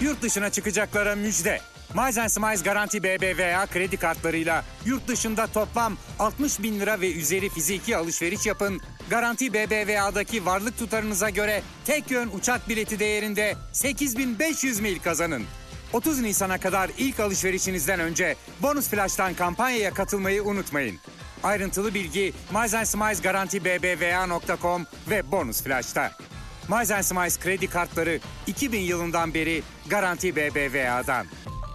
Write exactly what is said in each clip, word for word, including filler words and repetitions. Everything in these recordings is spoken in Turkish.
Yurt dışına çıkacaklara müjde. Miles and Smiles Garanti B B V A kredi kartlarıyla yurt dışında toplam altmış bin lira ve üzeri fiziki alışveriş yapın. Garanti B B V A'daki varlık tutarınıza göre tek yön uçak bileti değerinde sekiz bin beş yüz mil kazanın. otuz Nisan'a kadar ilk alışverişinizden önce Bonus Flash'tan kampanyaya katılmayı unutmayın. Ayrıntılı bilgi Miles and Smiles Garanti B B V A nokta com ve Bonus Flash'ta. Miles and Smiles kredi kartları iki bin yılından beri Garanti B B V A'dan.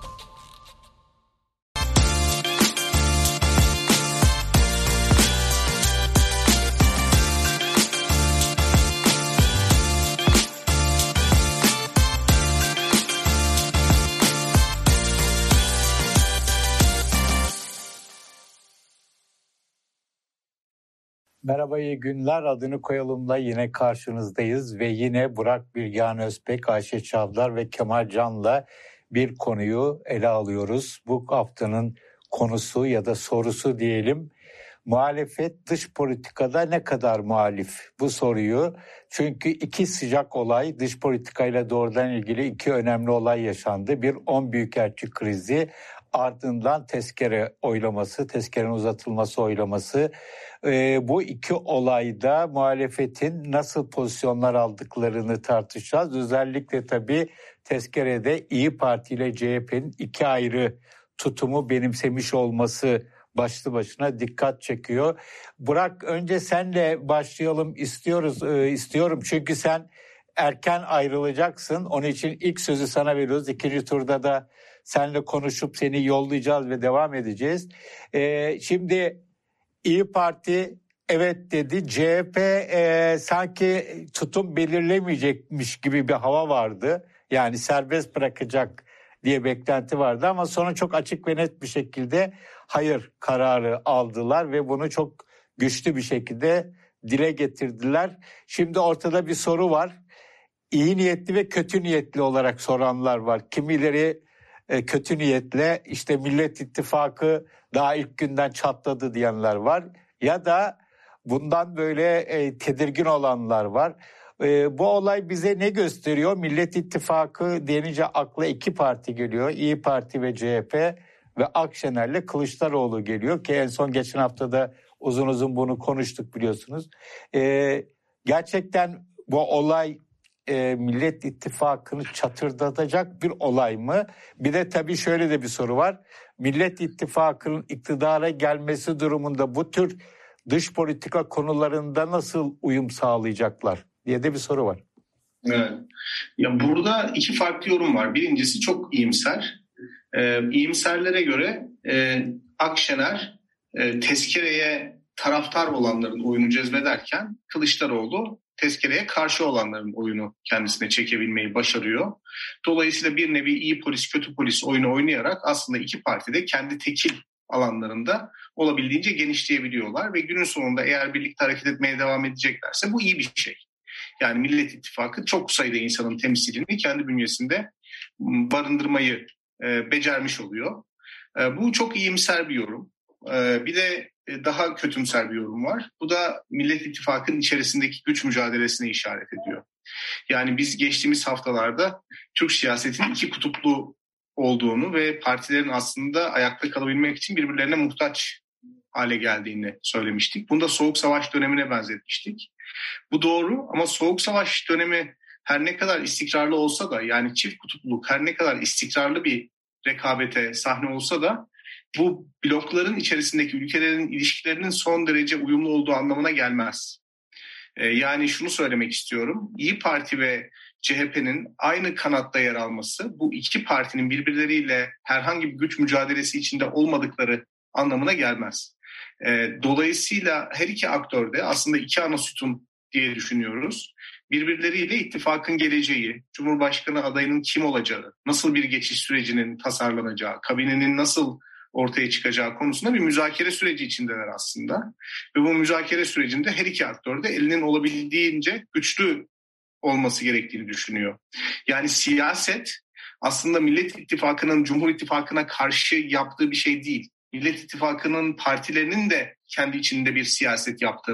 Merhaba, iyi günler. Adını koyalımla yine karşınızdayız ve yine Burak Bilgehan Özbek, Ayşe Çavdar ve Kemal Can'la bir konuyu ele alıyoruz. Bu haftanın konusu ya da sorusu diyelim. Muhalefet dış politikada ne kadar muhalif? Bu soruyu, çünkü iki sıcak olay, dış politikayla doğrudan ilgili iki önemli olay yaşandı. Bir on büyükelçi krizi, ardından tezkere oylaması, tezkerenin uzatılması oylaması. Ee, bu iki olayda muhalefetin nasıl pozisyonlar aldıklarını tartışacağız. Özellikle tabii tezkerede İyi Parti ile C H P'nin iki ayrı tutumu benimsemiş olması başlı başına dikkat çekiyor. Burak, önce senle başlayalım istiyoruz, e, istiyorum çünkü sen erken ayrılacaksın. Onun için ilk sözü sana veriyoruz. İkinci turda da seninle konuşup seni yollayacağız ve devam edeceğiz. E, şimdi İyi Parti evet dedi. C H P e, sanki tutum belirlemeyecekmiş gibi bir hava vardı. Yani serbest bırakacak diye beklenti vardı ama sonra çok açık ve net bir şekilde hayır kararı aldılar ve bunu çok güçlü bir şekilde dile getirdiler. Şimdi ortada bir soru var. İyi niyetli ve kötü niyetli olarak soranlar var. Kimileri e, kötü niyetle işte Millet İttifakı daha ilk günden çatladı diyenler var. Ya da bundan böyle e, tedirgin olanlar var. E, bu olay bize ne gösteriyor? Millet İttifakı denince akla iki parti geliyor. İyi Parti ve C H P ve Akşener'le Kılıçdaroğlu geliyor ki en son geçen haftada uzun uzun bunu konuştuk biliyorsunuz. E, gerçekten bu olay e, Millet İttifakı'nı çatırdatacak bir olay mı? Bir de tabii şöyle de bir soru var. Millet İttifakı'nın iktidara gelmesi durumunda bu tür dış politika konularında nasıl uyum sağlayacaklar diye de bir soru var. Evet. Ya burada iki farklı yorum var. Birincisi çok iyimser. Ee, iyimserlere göre e, Akşener e, tezkereye taraftar olanların oyunu cezbederken Kılıçdaroğlu tezkereye karşı olanların oyunu kendisine çekebilmeyi başarıyor. Dolayısıyla bir nevi iyi polis kötü polis oyunu oynayarak aslında iki parti de kendi tekil alanlarında olabildiğince genişleyebiliyorlar ve günün sonunda eğer birlikte hareket etmeye devam edeceklerse bu iyi bir şey. Yani Millet İttifakı çok sayıda insanın temsilini kendi bünyesinde barındırmayı e, becermiş oluyor. E, bu çok iyimser bir yorum. E, bir de daha kötümser bir yorum var. Bu da Millet İttifakı'nın içerisindeki güç mücadelesine işaret ediyor. Yani biz geçtiğimiz haftalarda Türk siyasetinin iki kutuplu olduğunu ve partilerin aslında ayakta kalabilmek için birbirlerine muhtaç hale geldiğini söylemiştik. Bunu da Soğuk Savaş dönemine benzetmiştik. Bu doğru ama Soğuk Savaş dönemi her ne kadar istikrarlı olsa da, yani çift kutupluluk her ne kadar istikrarlı bir rekabete sahne olsa da bu blokların içerisindeki ülkelerin ilişkilerinin son derece uyumlu olduğu anlamına gelmez. Ee, yani şunu söylemek istiyorum. İyi Parti ve C H P'nin aynı kanatta yer alması bu iki partinin birbirleriyle herhangi bir güç mücadelesi içinde olmadıkları anlamına gelmez. Ee, dolayısıyla her iki aktör de aslında iki ana sütun diye düşünüyoruz. Birbirleriyle ittifakın geleceği, Cumhurbaşkanı adayının kim olacağı, nasıl bir geçiş sürecinin tasarlanacağı, kabinenin nasıl ortaya çıkacağı konusunda bir müzakere süreci içindeler aslında. Ve bu müzakere sürecinde her iki aktör de elinin olabildiğince güçlü olması gerektiğini düşünüyor. Yani siyaset aslında Millet İttifakı'nın Cumhur İttifakı'na karşı yaptığı bir şey değil. Millet İttifakı'nın partilerinin de kendi içinde bir siyaset yaptığını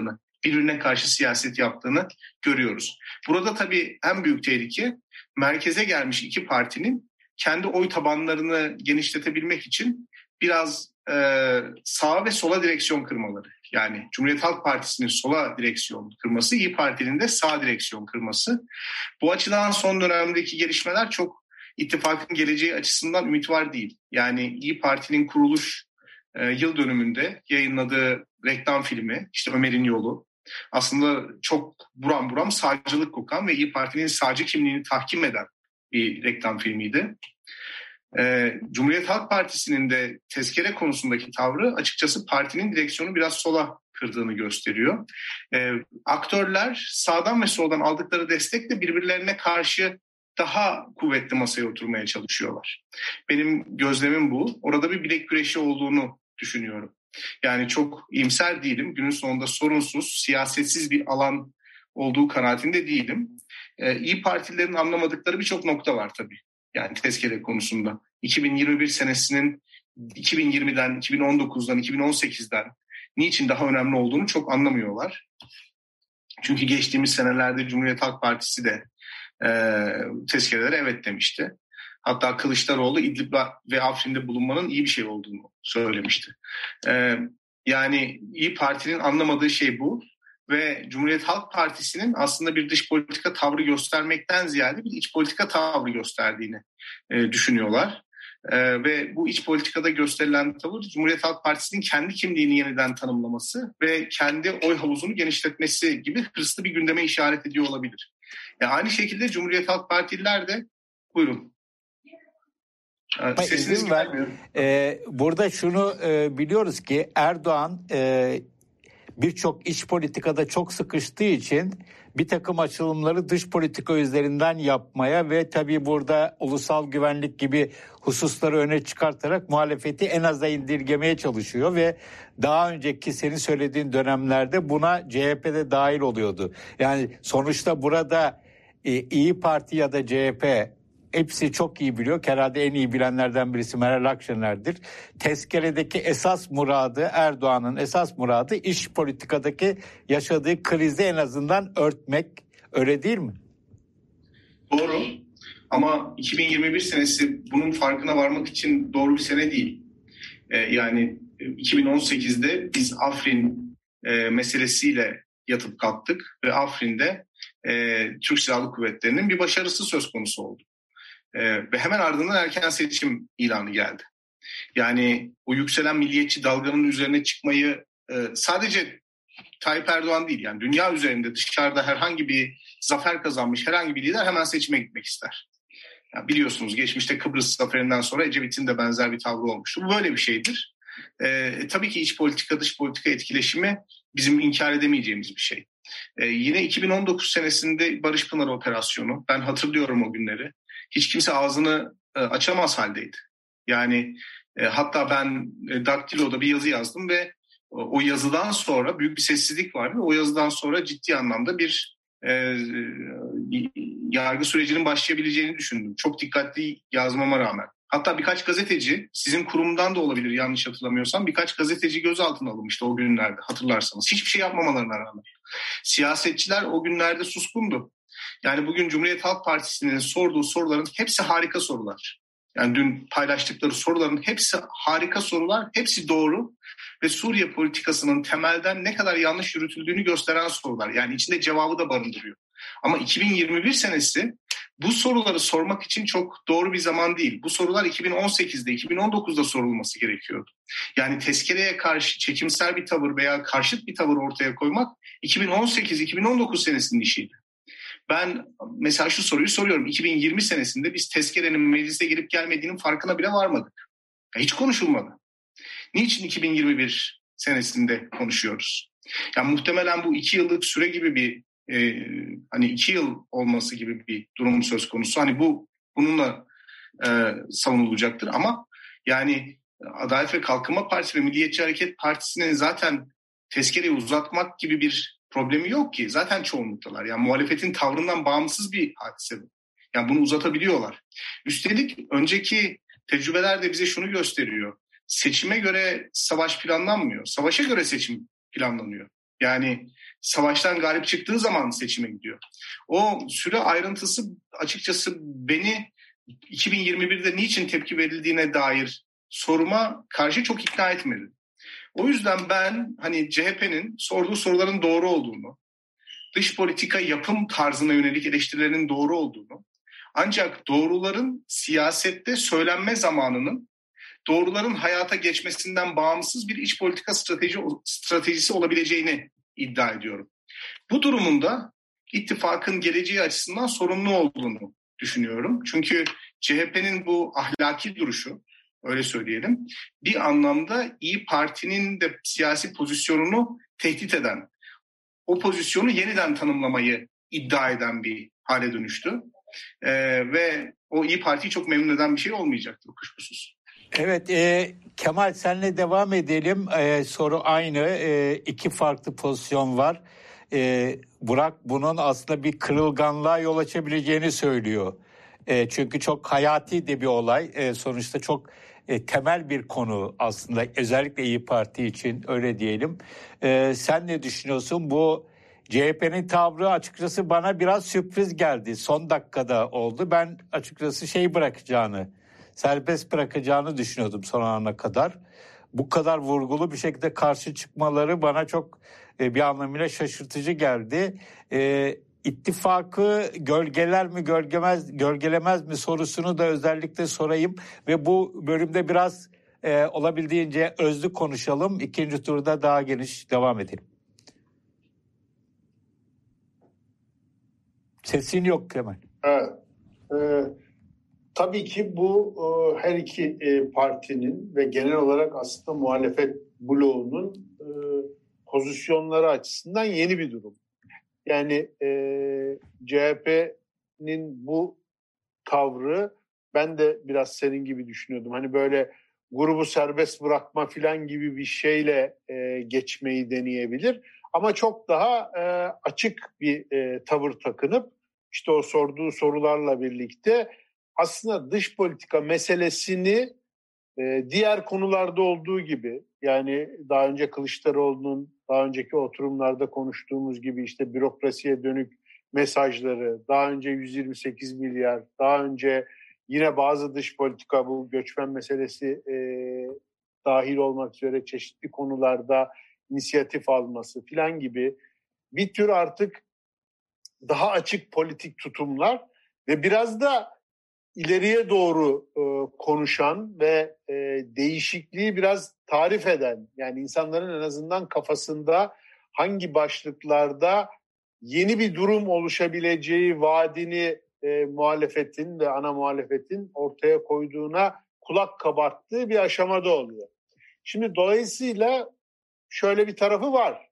birbirine karşı siyaset yaptığını görüyoruz. Burada tabii en büyük tehlike merkeze gelmiş iki partinin kendi oy tabanlarını genişletebilmek için biraz e, sağa ve sola direksiyon kırmaları. Yani Cumhuriyet Halk Partisi'nin sola direksiyon kırması, İYİ Parti'nin de sağ direksiyon kırması. Bu açıdan son dönemdeki gelişmeler çok ittifakın geleceği açısından ümit var değil. Yani İYİ Parti'nin kuruluş e, yıl dönümünde yayınladığı reklam filmi, işte Ömer'in Yolu, aslında çok buram buram sağcılık kokan ve İYİ Parti'nin sağcı kimliğini tahkim eden bir reklam filmiydi. Ee, Cumhuriyet Halk Partisi'nin de tezkere konusundaki tavrı açıkçası partinin direksiyonu biraz sola kırdığını gösteriyor. Ee, aktörler sağdan ve soldan aldıkları destekle birbirlerine karşı daha kuvvetli masaya oturmaya çalışıyorlar. Benim gözlemim bu. Orada bir bilek güreşi olduğunu düşünüyorum. Yani çok iyimser değilim. Günün sonunda sorunsuz, siyasetsiz bir alan olduğu kanaatinde değilim. Ee, İYİ Partililerin anlamadıkları birçok nokta var tabii. Yani tezkere konusunda. iki bin yirmi bir senesinin iki bin yirmiden, iki bin on dokuzdan, iki bin on sekizden niçin daha önemli olduğunu çok anlamıyorlar. Çünkü geçtiğimiz senelerde Cumhuriyet Halk Partisi de e, tezkerelere evet demişti. Hatta Kılıçdaroğlu İdlib ve Afrin'de bulunmanın iyi bir şey olduğunu söylemişti. E, yani İYİ Parti'nin anlamadığı şey bu. Ve Cumhuriyet Halk Partisi'nin aslında bir dış politika tavrı göstermekten ziyade bir iç politika tavrı gösterdiğini e, düşünüyorlar. E, ve bu iç politikada gösterilen tavır Cumhuriyet Halk Partisi'nin kendi kimliğini yeniden tanımlaması ve kendi oy havuzunu genişletmesi gibi hırslı bir gündeme işaret ediyor olabilir. Yani aynı şekilde Cumhuriyet Halk Partililer de buyurun. Sesiniz gelmiyor. Ee, burada şunu e, biliyoruz ki Erdoğan e, birçok iç politikada çok sıkıştığı için bir takım açılımları dış politika üzerinden yapmaya ve tabii burada ulusal güvenlik gibi hususları öne çıkartarak muhalefeti en aza indirgemeye çalışıyor ve daha önceki senin söylediğin dönemlerde buna C H P'de dahil oluyordu. Yani sonuçta burada e, İYİ Parti ya da C H P hepsi çok iyi biliyor. Herhalde en iyi bilenlerden birisi Meral Akşener'dir. Tezkeredeki esas muradı, Erdoğan'ın esas muradı iç politikadaki yaşadığı krizi en azından örtmek. Öyle değil mi? Doğru. Ama iki bin yirmi bir senesi bunun farkına varmak için doğru bir sene değil. Ee, yani iki bin on sekizde biz Afrin e, meselesiyle yatıp kalktık ve Afrin'de e, Türk Silahlı Kuvvetleri'nin bir başarısı söz konusu oldu. Ee, ve hemen ardından erken seçim ilanı geldi. Yani o yükselen milliyetçi dalganın üzerine çıkmayı e, sadece Tayyip Erdoğan değil, yani dünya üzerinde dışarıda herhangi bir zafer kazanmış herhangi bir lider hemen seçime gitmek ister. Yani biliyorsunuz geçmişte Kıbrıs zaferinden sonra Ecevit'in de benzer bir tavrı olmuştu. Bu böyle bir şeydir. E, tabii ki iç politika dış politika etkileşimi bizim inkar edemeyeceğimiz bir şey. E, yine iki bin on dokuz senesinde Barış Pınarı operasyonu, ben hatırlıyorum o günleri. Hiç kimse ağzını e, açamaz haldeydi. Yani e, hatta ben e, Daktilo'da bir yazı yazdım ve o, o yazıdan sonra büyük bir sessizlik vardı. O yazıdan sonra ciddi anlamda bir e, yargı sürecinin başlayabileceğini düşündüm. Çok dikkatli yazmama rağmen. Hatta birkaç gazeteci, sizin kurumdan da olabilir yanlış hatırlamıyorsam, birkaç gazeteci gözaltına alınmıştı o günlerde hatırlarsanız. Hiçbir şey yapmamalarına rağmen. Siyasetçiler o günlerde suskundu. Yani bugün Cumhuriyet Halk Partisi'nin sorduğu soruların hepsi harika sorular. Yani dün paylaştıkları soruların hepsi harika sorular, hepsi doğru ve Suriye politikasının temelden ne kadar yanlış yürütüldüğünü gösteren sorular. Yani içinde cevabı da barındırıyor. Ama iki bin yirmi bir senesi bu soruları sormak için çok doğru bir zaman değil. Bu sorular iki bin on sekizde, iki bin on dokuzda sorulması gerekiyordu. Yani tezkereye karşı çekimsel bir tavır veya karşıt bir tavır ortaya koymak iki bin on sekiz iki bin on dokuz senesinin işiydi. Ben mesela şu soruyu soruyorum. iki bin yirmi senesinde biz tezkerenin meclise gelip gelmediğinin farkına bile varmadık. Hiç konuşulmadı. Niçin iki bin yirmi bir senesinde konuşuyoruz? Yani muhtemelen bu iki yıllık süre gibi bir e, hani iki yıl olması gibi bir durum söz konusu. Hani bu bununla e, savunulacaktır ama yani Adalet ve Kalkınma Partisi ve Milliyetçi Hareket Partisi'nin zaten tezkereyi uzatmak gibi bir problemi yok ki. Zaten çoğunluktalar. Yani muhalefetin tavrından bağımsız bir hadise bu. Yani bunu uzatabiliyorlar. Üstelik önceki tecrübeler de bize şunu gösteriyor. Seçime göre savaş planlanmıyor. Savaşa göre seçim planlanıyor. Yani savaştan galip çıktığı zaman seçime gidiyor. O süre ayrıntısı açıkçası beni iki bin yirmi birde niçin tepki verildiğine dair soruma karşı çok ikna etmedi. O yüzden ben hani C H P'nin sorduğu soruların doğru olduğunu, dış politika yapım tarzına yönelik eleştirilerin doğru olduğunu, ancak doğruların siyasette söylenme zamanının doğruların hayata geçmesinden bağımsız bir iç politika strateji, stratejisi olabileceğini iddia ediyorum. Bu durumunda ittifakın geleceği açısından sorumlu olduğunu düşünüyorum. Çünkü C H P'nin bu ahlaki duruşu, öyle söyleyelim, bir anlamda İYİ Parti'nin de siyasi pozisyonunu tehdit eden, o pozisyonu yeniden tanımlamayı iddia eden bir hale dönüştü. Ee, ve o İYİ Parti'yi çok memnun eden bir şey olmayacaktır kuşkusuz. Evet, e, Kemal senle devam edelim. E, soru aynı. E, iki farklı pozisyon var. E, Burak bunun aslında bir kırılganlığa yol açabileceğini söylüyor. E, çünkü çok hayati de bir olay. E, sonuçta çok e, temel bir konu aslında. Özellikle İYİ Parti için öyle diyelim. E, sen ne düşünüyorsun? Bu C H P'nin tavrı açıkçası bana biraz sürpriz geldi. Son dakikada oldu. Ben açıkçası şey bırakacağını, serbest bırakacağını düşünüyordum son ana kadar. Bu kadar vurgulu bir şekilde karşı çıkmaları bana çok e, bir anlamıyla şaşırtıcı geldi. E, ittifakı gölgeler mi gölgemez, gölgelemez mi sorusunu da özellikle sorayım. Ve bu bölümde biraz e, olabildiğince özlü konuşalım. İkinci turda daha geniş devam edelim. Sesin yok Kemal. Evet. Ee, tabii ki bu e, her iki e, partinin ve genel olarak aslında muhalefet bloğunun e, pozisyonları açısından yeni bir durum. Yani e, C H P'nin bu tavrı ben de biraz senin gibi düşünüyordum. Hani böyle grubu serbest bırakma falan gibi bir şeyle e, geçmeyi deneyebilir. Ama çok daha e, açık bir e, tavır takınıp işte o sorduğu sorularla birlikte aslında dış politika meselesini e, diğer konularda olduğu gibi, yani daha önce Kılıçdaroğlu'nun daha önceki oturumlarda konuştuğumuz gibi işte bürokrasiye dönük mesajları, daha önce yüz yirmi sekiz milyar, daha önce yine bazı dış politika, bu göçmen meselesi e, dahil olmak üzere çeşitli konularda inisiyatif alması filan gibi bir tür artık daha açık politik tutumlar ve biraz da ileriye doğru e, konuşan ve e, değişikliği biraz tarif eden, yani insanların en azından kafasında hangi başlıklarda yeni bir durum oluşabileceği vaadini e, muhalefetin ve ana muhalefetin ortaya koyduğuna kulak kabarttığı bir aşamada oluyor. Şimdi dolayısıyla şöyle bir tarafı var.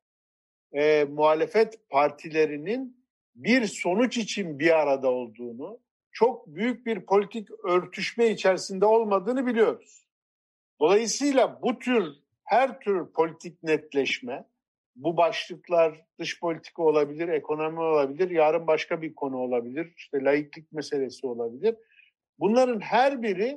E, muhalefet partilerinin bir sonuç için bir arada olduğunu, çok büyük bir politik örtüşme içerisinde olmadığını biliyoruz. Dolayısıyla bu tür, her tür politik netleşme, bu başlıklar dış politika olabilir, ekonomi olabilir, yarın başka bir konu olabilir, işte laiklik meselesi olabilir. Bunların her biri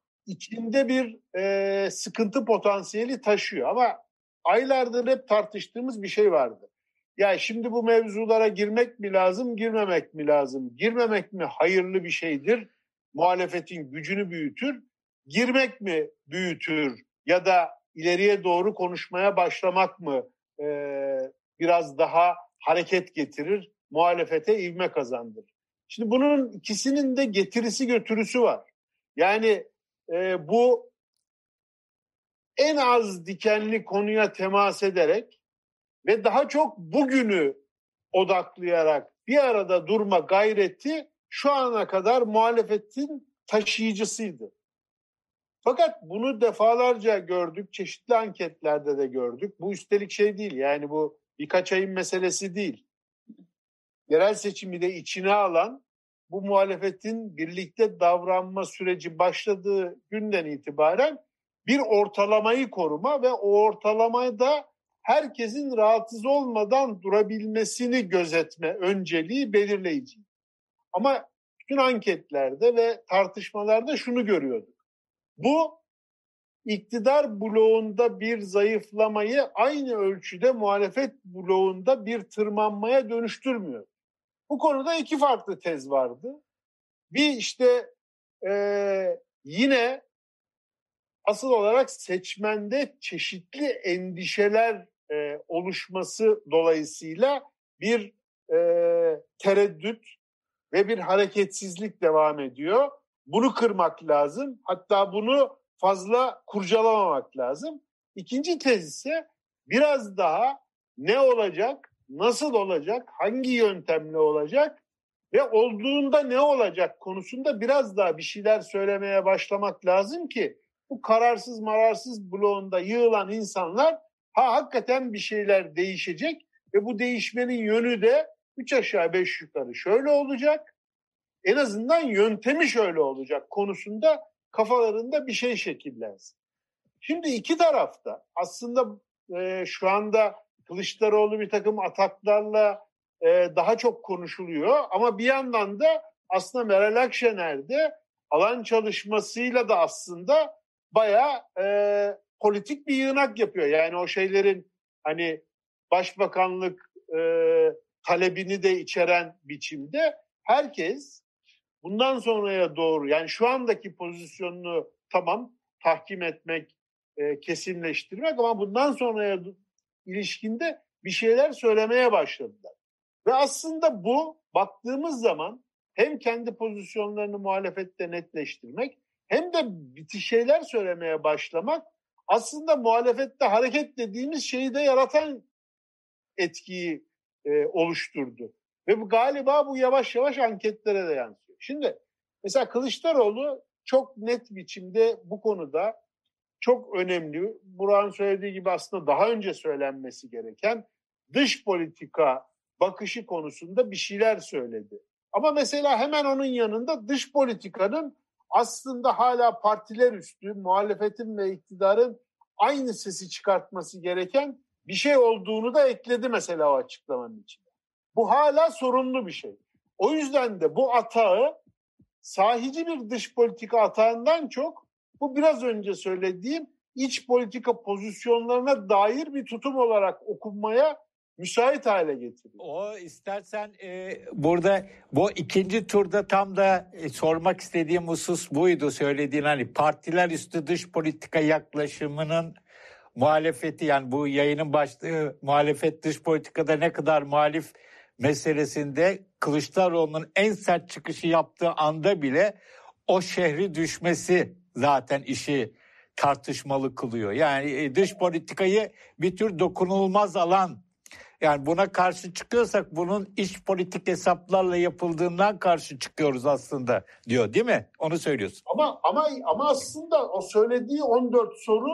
içinde bir e, sıkıntı potansiyeli taşıyor. Ama aylardır hep tartıştığımız bir şey vardı. Ya şimdi bu mevzulara girmek mi lazım, girmemek mi lazım? Girmemek mi hayırlı bir şeydir? Muhalefetin gücünü büyütür. Girmek mi büyütür? Ya da ileriye doğru konuşmaya başlamak mı e, biraz daha hareket getirir? Muhalefete ivme kazandırır. Şimdi bunun ikisinin de getirisi götürüsü var. Yani e, bu en az dikenli konuya temas ederek ve daha çok bugünü odaklayarak bir arada durma gayreti şu ana kadar muhalefetin taşıyıcısıydı. Fakat bunu defalarca gördük, çeşitli anketlerde de gördük. Bu üstelik şey değil, yani bu birkaç ayın meselesi değil. Yerel seçimi de içine alan, bu muhalefetin birlikte davranma süreci başladığı günden itibaren bir ortalamayı koruma ve o ortalamada herkesin rahatsız olmadan durabilmesini gözetme önceliği belirleyici. Ama bütün anketlerde ve tartışmalarda şunu görüyorduk. Bu iktidar bloğunda bir zayıflamayı aynı ölçüde muhalefet bloğunda bir tırmanmaya dönüştürmüyor. Bu konuda iki farklı tez vardı. Bir işte e, yine asıl olarak seçmende çeşitli endişeler e, oluşması dolayısıyla bir e, tereddüt ve bir hareketsizlik devam ediyor. Bunu kırmak lazım. Hatta bunu fazla kurcalamamak lazım. İkinci tez ise biraz daha ne olacak, nasıl olacak, hangi yöntemle olacak ve olduğunda ne olacak konusunda biraz daha bir şeyler söylemeye başlamak lazım ki bu kararsız mararsız bloğunda yığılan insanlar ha hakikaten bir şeyler değişecek ve bu değişmenin yönü de üç aşağı beş yukarı şöyle olacak. En azından yöntemi şöyle olacak konusunda kafalarında bir şey şekillensin. Şimdi iki tarafta aslında e, şu anda Kılıçdaroğlu bir takım ataklarla e, daha çok konuşuluyor ama bir yandan da aslında Meral Akşener de alan çalışmasıyla da aslında bayağı e, politik bir yığınak yapıyor. Yani o şeylerin hani başbakanlık e, talebini de içeren biçimde herkes bundan sonraya doğru yani şu andaki pozisyonunu tamam tahkim etmek, e, kesinleştirmek ama bundan sonraya ilişkinde bir şeyler söylemeye başladılar. Ve aslında bu baktığımız zaman hem kendi pozisyonlarını muhalefette netleştirmek hem de bir şeyler söylemeye başlamak aslında muhalefette hareket dediğimiz şeyi de yaratan etkiyi e, oluşturdu. Ve bu galiba bu yavaş yavaş anketlere de yansıyor. Şimdi mesela Kılıçdaroğlu çok net biçimde bu konuda çok önemli. Burak'ın söylediği gibi aslında daha önce söylenmesi gereken dış politika bakışı konusunda bir şeyler söyledi. Ama mesela hemen onun yanında dış politikanın aslında hala partiler üstü, muhalefetin ve iktidarın aynı sesi çıkartması gereken bir şey olduğunu da ekledi mesela o açıklamanın içine. Bu hala sorunlu bir şey. O yüzden de bu atağı sahici bir dış politika atağından çok bu biraz önce söylediğim iç politika pozisyonlarına dair bir tutum olarak okunmaya müsait hale getiriyor. O istersen e, burada bu ikinci turda tam da e, sormak istediğim husus buydu söylediğin hani partiler üstü dış politika yaklaşımının muhalefeti yani bu yayının başlığı muhalefet dış politikada ne kadar muhalif meselesinde Kılıçdaroğlu'nun en sert çıkışı yaptığı anda bile o şehri düşmesi zaten işi tartışmalı kılıyor. Yani dış politikayı bir tür dokunulmaz alan yani buna karşı çıkıyorsak bunun iç politik hesaplarla yapıldığından karşı çıkıyoruz aslında diyor değil mi? Onu söylüyorsun. Ama ama ama aslında o söylediği on dört soru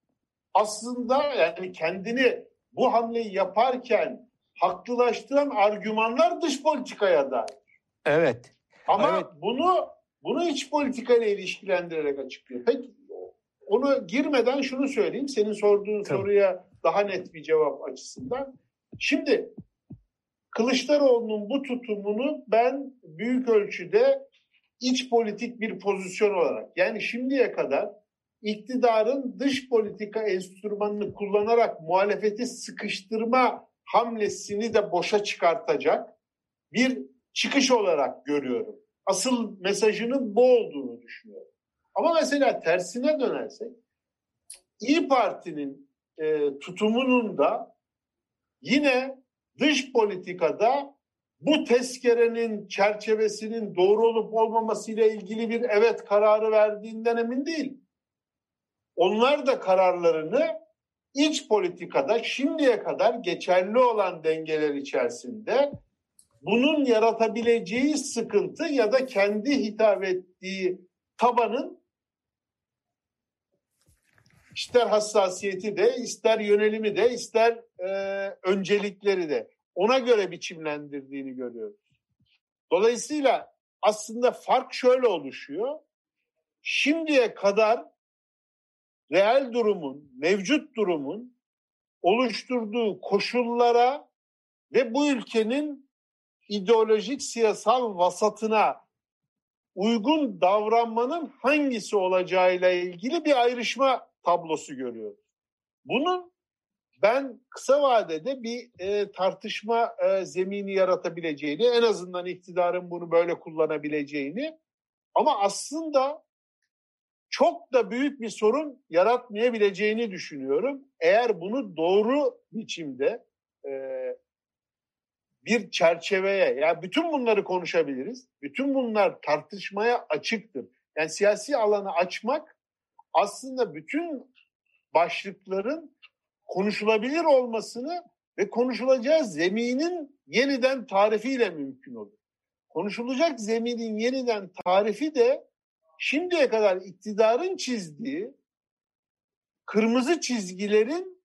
aslında yani kendini bu hamleyi yaparken haklılaştıran argümanlar dış politikaya dair. Evet. Ama evet. bunu bunu iç politikayla ilişkilendirerek açıklıyor. Peki onu girmeden şunu söyleyeyim. Senin sorduğun Tabii. soruya daha net bir cevap açısından. Şimdi Kılıçdaroğlu'nun bu tutumunu ben büyük ölçüde iç politik bir pozisyon olarak yani şimdiye kadar iktidarın dış politika enstrümanını kullanarak muhalefeti sıkıştırma hamlesini de boşa çıkartacak bir çıkış olarak görüyorum. Asıl mesajının bu olduğunu düşünüyorum. Ama mesela tersine dönersek İYİ Parti'nin e, tutumunun da yine dış politikada bu tezkerenin çerçevesinin doğru olup olmamasıyla ilgili bir evet kararı verdiğinden emin değil. Onlar da kararlarını iç politikada şimdiye kadar geçerli olan dengeler içerisinde bunun yaratabileceği sıkıntı ya da kendi hitap ettiği tabanın ister hassasiyeti de, ister yönelimi de, ister e, öncelikleri de ona göre biçimlendirdiğini görüyoruz. Dolayısıyla aslında fark şöyle oluşuyor. Şimdiye kadar reel durumun, mevcut durumun oluşturduğu koşullara ve bu ülkenin ideolojik siyasal vasatına uygun davranmanın hangisi olacağıyla ilgili bir ayrışma tablosu görüyoruz. Bunun ben kısa vadede bir e, tartışma e, zemini yaratabileceğini, en azından iktidarın bunu böyle kullanabileceğini, ama aslında çok da büyük bir sorun yaratmayabileceğini düşünüyorum. Eğer bunu doğru biçimde e, bir çerçeveye, yani bütün bunları konuşabiliriz. Bütün bunlar tartışmaya açıktır. Yani siyasi alanı açmak aslında bütün başlıkların konuşulabilir olmasını ve konuşulacağı zeminin yeniden tarifiyle mümkün olur. Konuşulacak zeminin yeniden tarifi de şimdiye kadar iktidarın çizdiği kırmızı çizgilerin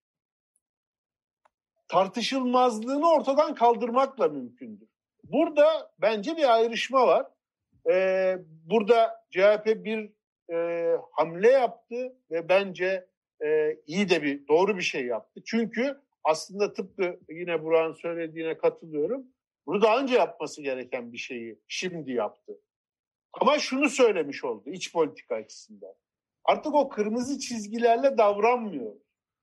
tartışılmazlığını ortadan kaldırmakla mümkündür. Burada bence bir ayrışma var. Ee, burada C H P bir e, hamle yaptı ve bence e, iyi de bir, doğru bir şey yaptı. Çünkü aslında tıpkı yine Burak'ın söylediğine katılıyorum. Bunu daha önce yapması gereken bir şeyi şimdi yaptı. Ama şunu söylemiş oldu iç politika açısından. Artık o kırmızı çizgilerle davranmıyor.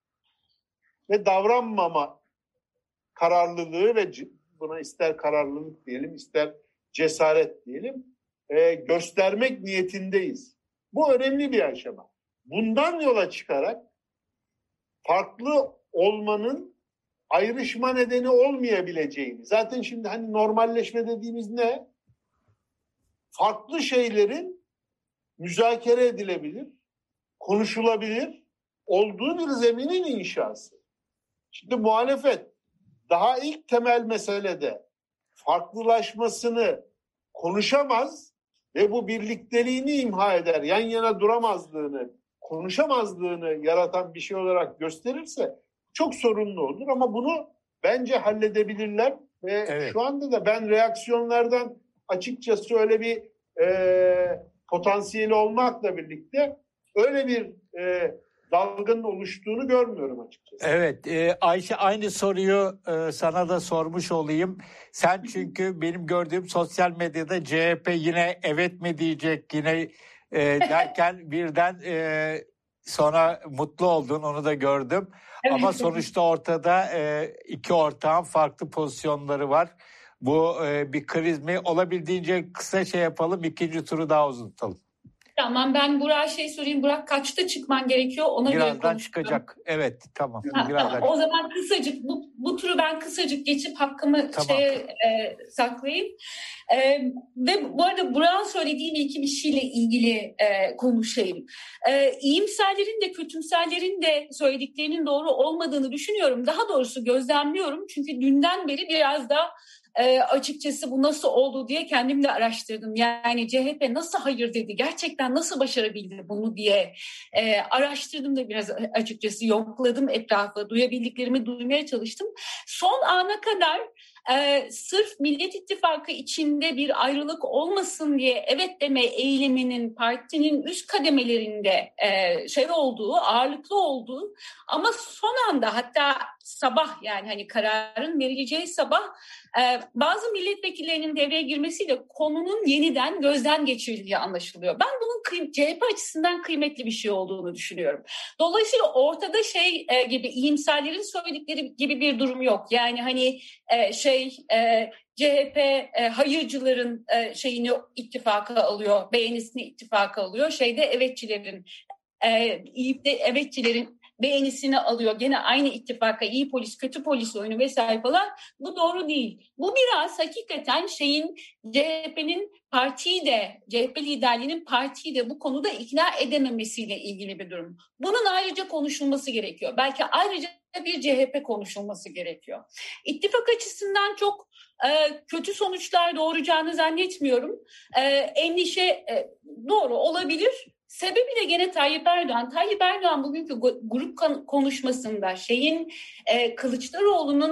Ve davranmama kararlılığı ve buna ister kararlılık diyelim, ister cesaret diyelim, e, göstermek niyetindeyiz. Bu önemli bir aşama. Bundan yola çıkarak farklı olmanın ayrışma nedeni olmayabileceğini, zaten şimdi hani normalleşme dediğimiz ne? Farklı şeylerin müzakere edilebilir, konuşulabilir olduğu bir zeminin inşası. Şimdi muhalefet daha ilk temel meselede farklılaşmasını konuşamaz ve bu birlikteliğini imha eder, yan yana duramazlığını, konuşamazlığını yaratan bir şey olarak gösterirse çok sorunlu olur. Ama bunu bence halledebilirler ve evet. Şu anda da ben reaksiyonlardan açıkçası öyle bir e, potansiyeli olmakla birlikte öyle bir e, dalganın oluştuğunu görmüyorum açıkçası. Evet, e, Ayşe aynı soruyu e, sana da sormuş olayım. Sen çünkü benim gördüğüm sosyal medyada C H P yine evet mi diyecek yine e, derken birden e, sonra mutlu oldun, onu da gördüm. Evet. Ama sonuçta ortada e, iki ortağın farklı pozisyonları var. Bu e, bir kriz mi? Olabildiğince kısa şey yapalım, ikinci turu daha uzun tutalım. Tamam, ben Burak'a şey sorayım. Burak kaçta çıkman gerekiyor? Ona göre konuşalım. Birazdan çıkacak. Evet, tamam. Ha, Birazdan. Tamam. O zaman kısacık bu, bu turu ben kısacık geçip hakkımı tamam. şeye e, saklayayım. E, ve bu arada Burak'ın söylediği bir iki bir şeyle ilgili e, konuşayım. E, iyimserlerin de kötümserlerin de söylediklerinin doğru olmadığını düşünüyorum. Daha doğrusu gözlemliyorum. Çünkü dünden beri biraz da E, açıkçası bu nasıl oldu diye kendim de araştırdım. Yani C H P nasıl hayır dedi, gerçekten nasıl başarabildi bunu diye e, araştırdım da biraz açıkçası yokladım etrafı, duyabildiklerimi duymaya çalıştım. Son ana kadar e, sırf Millet İttifakı içinde bir ayrılık olmasın diye evet deme eyleminin partinin üst kademelerinde e, şey olduğu, ağırlıklı olduğu ama son anda hatta sabah yani hani kararın verileceği sabah e, bazı milletvekillerinin devreye girmesiyle konunun yeniden gözden geçirildiği anlaşılıyor. Ben bunun C H P açısından kıymetli bir şey olduğunu düşünüyorum. Dolayısıyla ortada şey e, gibi iyimserlerin söyledikleri gibi bir durum yok. Yani hani e, şey e, C H P e, hayırcıların e, şeyini ittifaka alıyor, beğenisini ittifaka alıyor. Şeyde evetçilerin e, iyi de evetçilerin beğenisini alıyor. Gene aynı ittifaka iyi polis, kötü polis oyunu vesaire falan. Bu doğru değil. Bu biraz hakikaten şeyin C H P'nin partiyi de, C H P liderliğinin partiyi de bu konuda ikna edememesiyle ilgili bir durum. Bunun ayrıca konuşulması gerekiyor. Belki ayrıca bir C H P konuşulması gerekiyor. İttifak açısından çok e, kötü sonuçlar doğuracağını zannetmiyorum. E, endişe e, doğru olabilir. Sebebi de gene Tayyip Erdoğan. Tayyip Erdoğan bugünkü grup konuşmasında şeyin e, Kılıçdaroğlu'nun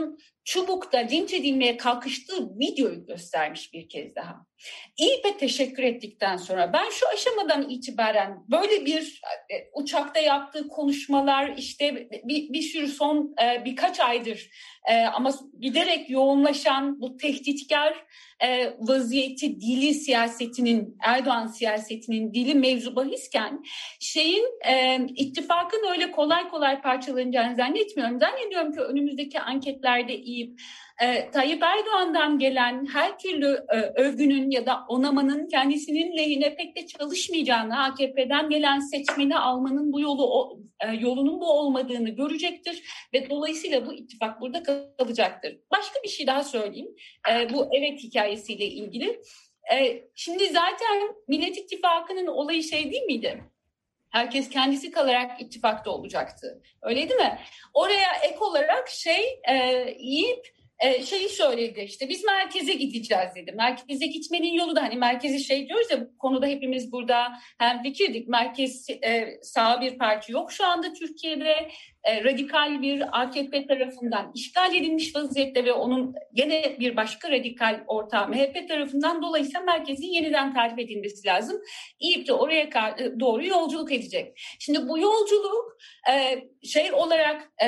Çubuk'ta linç edilmeye kalkıştığı videoyu göstermiş bir kez daha. İYİP'e teşekkür ettikten sonra ben şu aşamadan itibaren böyle bir e, uçakta yaptığı konuşmalar işte bir, bir sürü son e, birkaç aydır e, ama giderek yoğunlaşan bu tehditkar e, vaziyeti, dili siyasetinin, Erdoğan siyasetinin dili mevzu bahisken şeyin e, ittifakın öyle kolay kolay parçalanacağını zannetmiyorum. Zannediyorum ki önümüzdeki anketlerde İYİP e, Tayyip Erdoğan'dan gelen her türlü e, övgünün ya da onamanın kendisinin lehine pek de çalışmayacağını, A K P'den gelen seçmeni almanın bu yolu o, e, yolunun bu olmadığını görecektir ve dolayısıyla bu ittifak burada kalacaktır. Başka bir şey daha söyleyeyim. E, bu evet hikayesiyle ilgili. E, şimdi zaten Millet İttifakı'nın olayı şey değil miydi? Herkes kendisi kalarak ittifakta olacaktı. Öyle değil mi? Oraya ek olarak şey e, İYİP Ee, şeyi söyledi işte biz merkeze gideceğiz dedi. Merkeze gitmenin yolu da hani merkezi şey diyoruz ya bu konuda hepimiz burada hemfikirdik. Merkez e, sağ bir parti yok şu anda Türkiye'de. E, radikal bir A K P tarafından işgal edilmiş vaziyette ve onun gene bir başka radikal ortağı M H P tarafından dolayısıyla merkezin yeniden tarif edilmesi lazım. İYİP de oraya doğru yolculuk edecek. Şimdi bu yolculuk e, şey olarak e,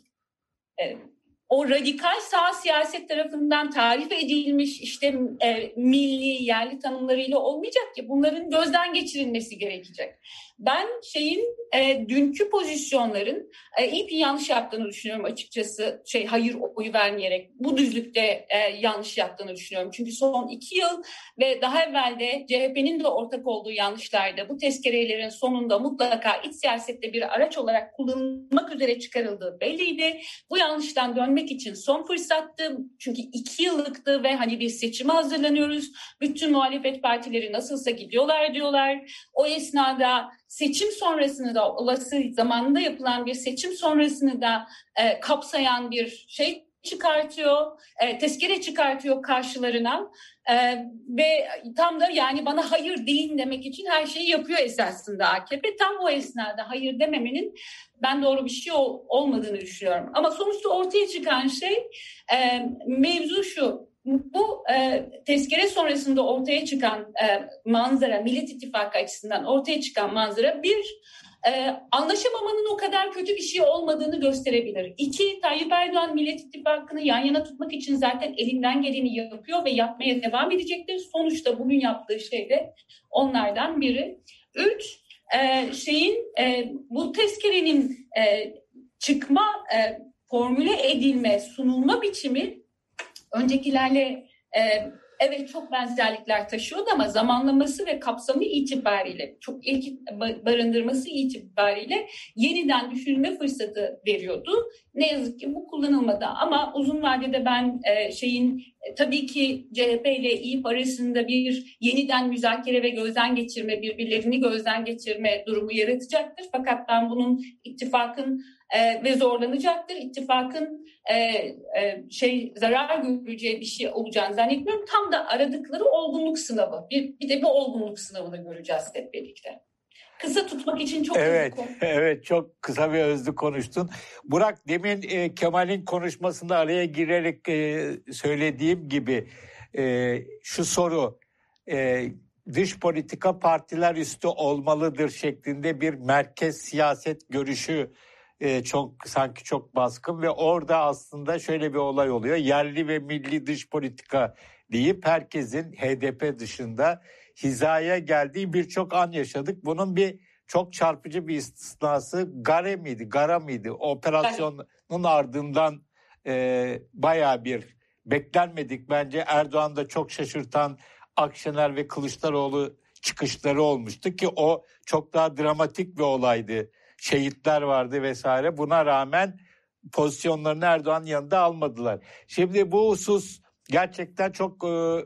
e, o radikal sağ siyaset tarafından tarif edilmiş işte e, milli yerli tanımlarıyla olmayacak ki bunların gözden geçirilmesi gerekecek. Ben şeyin e, dünkü pozisyonların e, İYİP'in yanlış yaptığını düşünüyorum açıkçası. Şey hayır oyu vermeyerek bu düzlükte e, yanlış yaptığını düşünüyorum. Çünkü son iki yıl ve daha evvel de C H P'nin de ortak olduğu yanlışlarda bu tezkerelerin sonunda mutlaka iç siyasette bir araç olarak kullanılmak üzere çıkarıldığı belliydi. Bu yanlıştan dönmek için son fırsattı. Çünkü iki yıllıktı ve hani bir seçime hazırlanıyoruz. Bütün muhalefet partileri nasılsa gidiyorlar diyorlar. O esnada seçim sonrasını da olası zamanında yapılan bir seçim sonrasını da e, kapsayan bir şey çıkartıyor, e, tezkere çıkartıyor karşılarına e, ve tam da yani bana hayır deyin demek için her şeyi yapıyor esasında A K P. Tam o esnada hayır dememenin ben doğru bir şey ol, olmadığını düşünüyorum. Ama sonuçta ortaya çıkan şey e, mevzu şu. Bu e, tezkere sonrasında ortaya çıkan e, manzara, Millet İttifakı açısından ortaya çıkan manzara bir, e, anlaşamamanın o kadar kötü bir şey olmadığını gösterebilir. İki, Tayyip Erdoğan Millet İttifakı'nı yan yana tutmak için zaten elinden geleni yapıyor ve yapmaya devam edecektir. Sonuçta bugün yaptığı şey de onlardan biri. Üç, e, şeyin e, bu tezkerenin e, çıkma, e, formüle edilme, sunulma biçimi öncekilerle e, evet çok benzerlikler taşıyordu ama zamanlaması ve kapsamı itibariyle çok ilk barındırması itibariyle yeniden düşünme fırsatı veriyordu. Ne yazık ki bu kullanılmadı ama uzun vadede ben e, şeyin e, tabii ki C H P ile İYİP arasında bir yeniden müzakere ve gözden geçirme, birbirlerini gözden geçirme durumu yaratacaktır. Fakat ben bunun ittifakın e, ve zorlanacaktır. İttifakın e, e, şey zarar göreceği bir şey olacağını zannetmiyorum. Tam da aradıkları olgunluk sınavı. Bir, bir de bir olgunluk sınavını göreceğiz hep birlikte. Kısa tutmak için çok evet, hızlı konuştun. Evet, çok kısa ve hızlı konuştun. Burak, demin e, Kemal'in konuşmasında araya girerek e, söylediğim gibi e, şu soru e, dış politika partiler üstü olmalıdır şeklinde bir merkez siyaset görüşü e, çok sanki çok baskın ve orada aslında şöyle bir olay oluyor. Yerli ve milli dış politika deyip herkesin H D P dışında hizaya geldiği birçok an yaşadık. Bunun bir çok çarpıcı bir istisnası Gare miydi, Gara mıydı? Operasyonun ardından e, bayağı bir beklenmedik bence. Erdoğan'da çok şaşırtan Akşener ve Kılıçdaroğlu çıkışları olmuştu ki o çok daha dramatik bir olaydı. Şehitler vardı vesaire. Buna rağmen pozisyonlarını Erdoğan'ın yanında almadılar. Şimdi bu husus gerçekten çok e,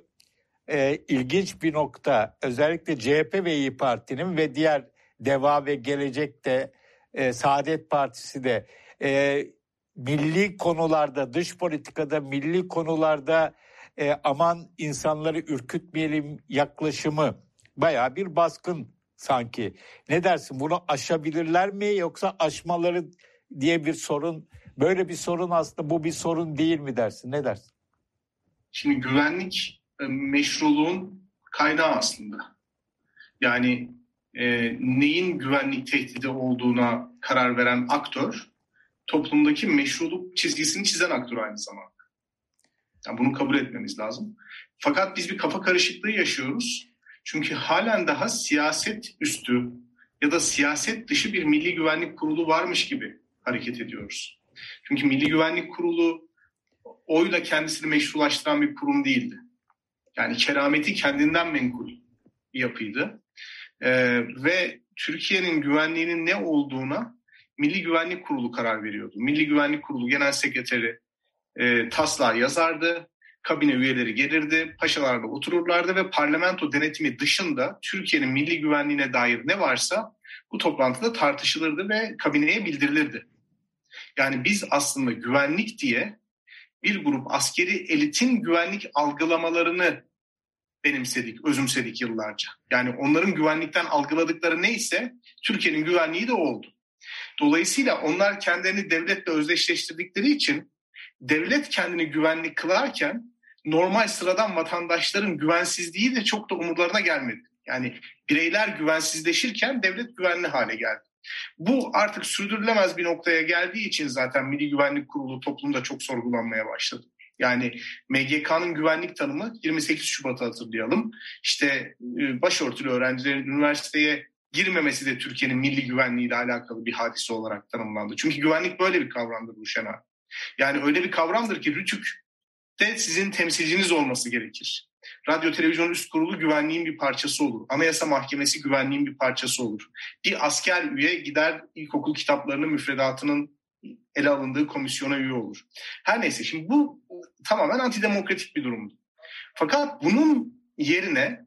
e, ilginç bir nokta. Özellikle C H P ve İYİ Parti'nin ve diğer DEVA ve Gelecek'te e, Saadet Partisi de e, milli konularda, dış politikada, milli konularda e, aman insanları ürkütmeyelim yaklaşımı bayağı bir baskın sanki. Ne dersin? Bunu aşabilirler mi yoksa aşmaları diye bir sorun Böyle bir sorun aslında bu bir sorun değil mi dersin? Ne dersin? Şimdi güvenlik meşruluğun kaynağı aslında. Yani e, neyin güvenlik tehdidi olduğuna karar veren aktör, toplumdaki meşruluk çizgisini çizen aktör aynı zamanda. Yani bunu kabul etmemiz lazım. Fakat biz bir kafa karışıklığı yaşıyoruz. Çünkü halen daha siyaset üstü ya da siyaset dışı bir Milli Güvenlik Kurulu varmış gibi hareket ediyoruz. Çünkü Milli Güvenlik Kurulu oyla kendisini meşrulaştıran bir kurum değildi. Yani kerameti kendinden menkul bir yapıydı. Ee, ve Türkiye'nin güvenliğinin ne olduğuna Milli Güvenlik Kurulu karar veriyordu. Milli Güvenlik Kurulu Genel Sekreteri e, taslağı yazardı, kabine üyeleri gelirdi, paşalarla otururlardı ve parlamento denetimi dışında Türkiye'nin milli güvenliğine dair ne varsa bu toplantıda tartışılırdı ve kabineye bildirilirdi. Yani biz aslında güvenlik diye bir grup askeri elitin güvenlik algılamalarını benimsedik, özümsedik yıllarca. Yani onların güvenlikten algıladıkları neyse Türkiye'nin güvenliği de oldu. Dolayısıyla onlar kendilerini devletle özdeşleştirdikleri için devlet kendini güvenlik kılarken normal sıradan vatandaşların güvensizliği de çok da umurlarına gelmedi. Yani bireyler güvensizleşirken devlet güvenli hale geldi. Bu artık sürdürülemez bir noktaya geldiği için zaten Milli Güvenlik Kurulu toplumda çok sorgulanmaya başladı. Yani M G K'nın güvenlik tanımı yirmi sekiz Şubat'ı hatırlayalım. İşte başörtülü öğrencilerin üniversiteye girmemesi de Türkiye'nin milli güvenliğiyle alakalı bir hadise olarak tanımlandı. Çünkü güvenlik böyle bir kavramdır Ruşen abi. Yani öyle bir kavramdır ki RTÜK'te sizin temsilciniz olması gerekir. Radyo Televizyon Üst Kurulu güvenliğin bir parçası olur. Anayasa Mahkemesi güvenliğin bir parçası olur. Bir asker üye gider ilkokul kitaplarının müfredatının ele alındığı komisyona üye olur. Her neyse şimdi bu tamamen antidemokratik bir durumdu. Fakat bunun yerine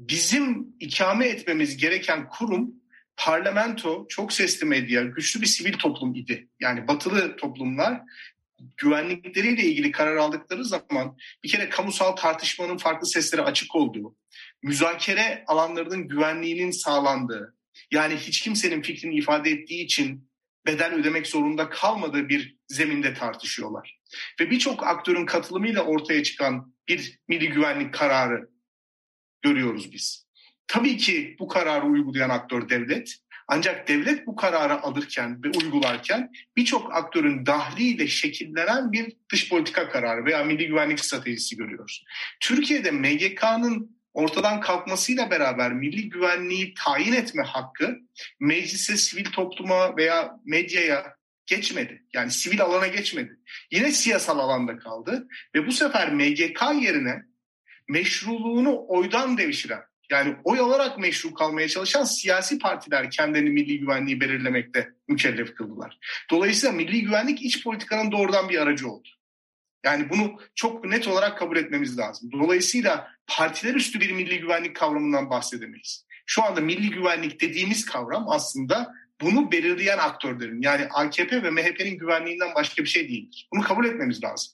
bizim ikame etmemiz gereken kurum parlamento, çok sesli medya, güçlü bir sivil toplum idi. Yani batılı toplumlar güvenlikleriyle ilgili karar aldıkları zaman bir kere kamusal tartışmanın farklı seslere açık olduğu, müzakere alanlarının güvenliğinin sağlandığı, yani hiç kimsenin fikrini ifade ettiği için bedel ödemek zorunda kalmadığı bir zeminde tartışıyorlar. Ve birçok aktörün katılımıyla ortaya çıkan bir milli güvenlik kararı görüyoruz biz. Tabii ki bu kararı uygulayan aktör devlet. Ancak devlet bu kararı alırken ve uygularken birçok aktörün dahliyle şekillenen bir dış politika kararı veya milli güvenlik stratejisi görüyoruz. Türkiye'de M G K'nın ortadan kalkmasıyla beraber milli güvenliği tayin etme hakkı meclise, sivil topluma veya medyaya geçmedi. Yani sivil alana geçmedi. Yine siyasal alanda kaldı ve bu sefer M G K yerine meşruluğunu oydan devşiren, yani oy alarak meşru kalmaya çalışan siyasi partiler kendilerini milli güvenliği belirlemekte mükellef kıldılar. Dolayısıyla milli güvenlik iç politikanın doğrudan bir aracı oldu. Yani bunu çok net olarak kabul etmemiz lazım. Dolayısıyla partiler üstü bir milli güvenlik kavramından bahsedemeyiz. Şu anda milli güvenlik dediğimiz kavram aslında bunu belirleyen aktörlerin, yani A K P ve M H P'nin güvenliğinden başka bir şey değildir. Bunu kabul etmemiz lazım.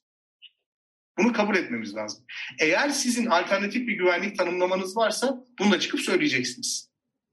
Bunu kabul etmemiz lazım. Eğer sizin alternatif bir güvenlik tanımlamanız varsa bunu da çıkıp söyleyeceksiniz.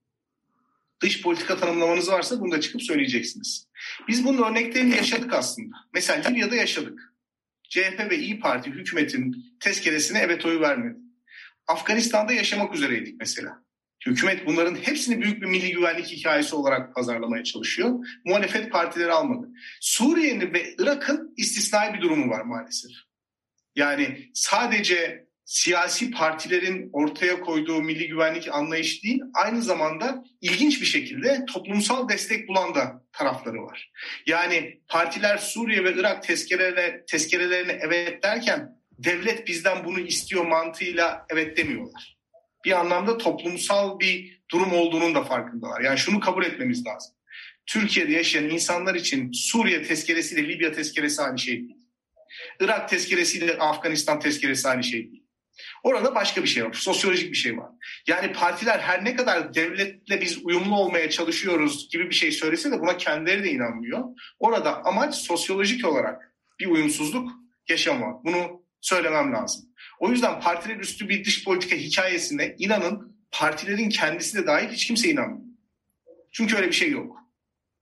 Dış politika tanımlamanız varsa bunu da çıkıp söyleyeceksiniz. Biz bunun örneklerini yaşadık aslında. Mesela Libya'da yaşadık. C H P ve İYİ Parti hükümetin tezkeresine evet oyu vermedi. Afganistan'da yaşamak üzereydik mesela. Hükümet bunların hepsini büyük bir milli güvenlik hikayesi olarak pazarlamaya çalışıyor. Muhalefet partileri almadı. Suriye'nin ve Irak'ın istisnai bir durumu var maalesef. Yani sadece siyasi partilerin ortaya koyduğu milli güvenlik anlayışı değil, aynı zamanda ilginç bir şekilde toplumsal destek bulan da tarafları var. Yani partiler Suriye ve Irak tezkerelerine, tezkerelerine evet derken devlet bizden bunu istiyor mantığıyla evet demiyorlar. Bir anlamda toplumsal bir durum olduğunun da farkındalar. Yani şunu kabul etmemiz lazım. Türkiye'de yaşayan insanlar için Suriye tezkeresiyle Libya tezkeresi aynı şey değil. Irak tezkeresiyle Afganistan tezkeresi aynı şey değil. Orada başka bir şey var, sosyolojik bir şey var. Yani partiler her ne kadar devletle biz uyumlu olmaya çalışıyoruz gibi bir şey söylese de buna kendileri de inanmıyor. Orada amaç sosyolojik olarak bir uyumsuzluk yaşamak. Bunu söylemem lazım. O yüzden partiler üstü bir dış politika hikayesine inanın partilerin kendisi de dahil hiç kimse inanmıyor. Çünkü öyle bir şey yok.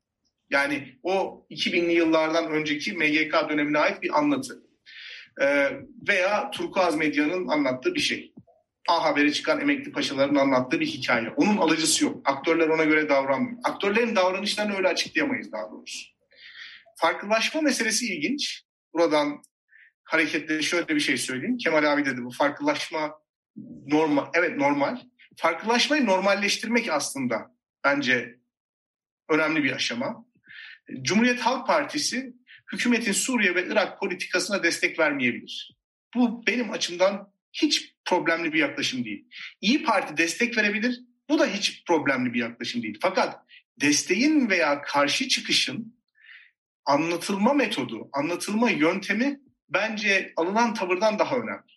Yani o iki binli yıllardan önceki M G K dönemine ait bir anlatı. Ee, veya Turkuaz Medya'nın anlattığı bir şey. A Haber'e çıkan emekli paşaların anlattığı bir hikaye. Onun alıcısı yok. Aktörler ona göre davranmıyor. Aktörlerin davranışlarını öyle açıklayamayız daha doğrusu. Farklılaşma meselesi ilginç. Buradan hareketle şöyle bir şey söyleyeyim. Kemal abi dedi bu farklılaşma normal. Evet normal. Farklılaşmayı normalleştirmek aslında bence önemli bir aşama. Cumhuriyet Halk Partisi hükümetin Suriye ve Irak politikasına destek vermeyebilir. Bu benim açımdan hiç problemli bir yaklaşım değil. İyi Parti destek verebilir. Bu da hiç problemli bir yaklaşım değil. Fakat desteğin veya karşı çıkışın anlatılma metodu, anlatılma yöntemi bence alınan tavırdan daha önemli.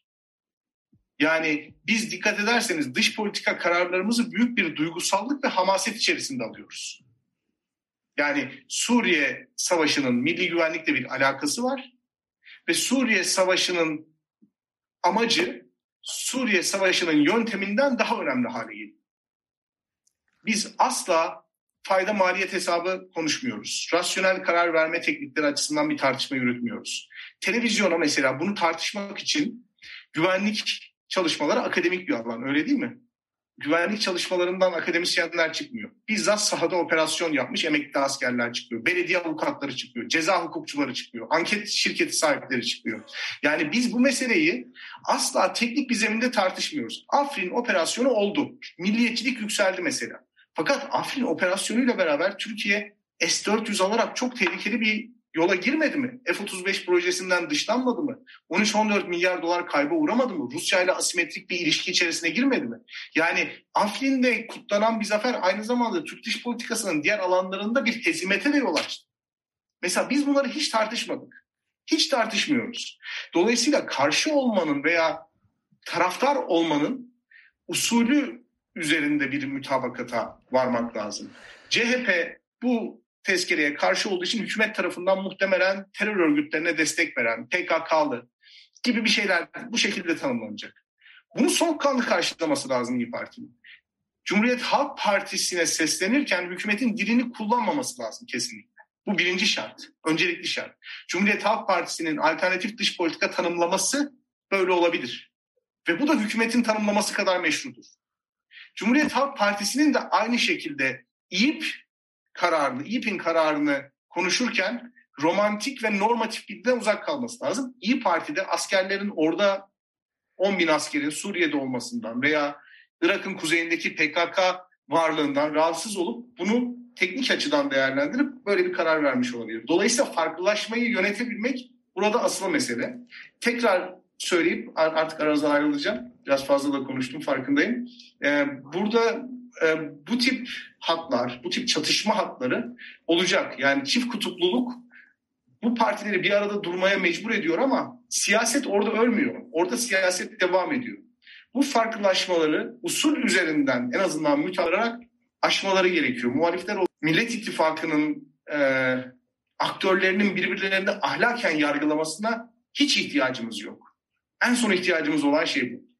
Yani biz dikkat ederseniz dış politika kararlarımızı büyük bir duygusallık ve hamaset içerisinde alıyoruz. Yani Suriye Savaşı'nın milli güvenlikle bir alakası var ve Suriye Savaşı'nın amacı Suriye Savaşı'nın yönteminden daha önemli hale geliyor. Biz asla fayda maliyet hesabı konuşmuyoruz. Rasyonel karar verme teknikleri açısından bir tartışma yürütmüyoruz. Televizyona mesela bunu tartışmak için güvenlik çalışmaları akademik bir alan, öyle değil mi? Güvenlik çalışmalarından akademisyenler çıkmıyor. Bizzat sahada operasyon yapmış emekli askerler çıkıyor. Belediye avukatları çıkıyor. Ceza hukukçuları çıkıyor. Anket şirketi sahipleri çıkıyor. Yani biz bu meseleyi asla teknik bir zeminde tartışmıyoruz. Afrin operasyonu oldu. Milliyetçilik yükseldi mesela. Fakat Afrin operasyonuyla beraber Türkiye S dört yüz alarak çok tehlikeli bir yola girmedi mi? F otuz beş projesinden dışlanmadı mı? on üç on dört milyar dolar kayba uğramadı mı? Rusya ile asimetrik bir ilişki içerisine girmedi mi? Yani Afrin'de kutlanan bir zafer aynı zamanda Türk dış politikasının diğer alanlarında bir hezimete de yol açtı. Mesela biz bunları hiç tartışmadık. Hiç tartışmıyoruz. Dolayısıyla karşı olmanın veya taraftar olmanın usulü üzerinde bir mütabakata varmak lazım. C H P bu tezkereye karşı olduğu için hükümet tarafından muhtemelen terör örgütlerine destek veren, P K K'lı gibi bir şeyler bu şekilde tanımlanacak. Bunu soğukkanlı karşılaması lazım İYİ Parti'nin. Cumhuriyet Halk Partisi'ne seslenirken hükümetin dilini kullanmaması lazım kesinlikle. Bu birinci şart, öncelikli şart. Cumhuriyet Halk Partisi'nin alternatif dış politika tanımlaması böyle olabilir. Ve bu da hükümetin tanımlaması kadar meşrudur. Cumhuriyet Halk Partisi'nin de aynı şekilde İYİP kararını, İYİP'in kararını konuşurken romantik ve normatif bilgiden uzak kalması lazım. İYİ Parti'de askerlerin orada on bin askerin Suriye'de olmasından veya Irak'ın kuzeyindeki P K K varlığından rahatsız olup bunu teknik açıdan değerlendirip böyle bir karar vermiş olabilir. Dolayısıyla farklılaşmayı yönetebilmek burada asıl mesele. Tekrar söyleyip artık aranızdan ayrılacağım. Biraz fazla da konuştum, farkındayım. Ee, burada e, bu tip hatlar, bu tip çatışma hatları olacak. Yani çift kutupluluk bu partileri bir arada durmaya mecbur ediyor ama siyaset orada ölmüyor. Orada siyaset devam ediyor. Bu farklılaşmaları usul üzerinden en azından mütalarak aşmaları gerekiyor. Muhalifler Millet İttifakı'nın e, aktörlerinin birbirlerini ahlaken yargılamasına hiç ihtiyacımız yok. En son ihtiyacımız olan şey bu.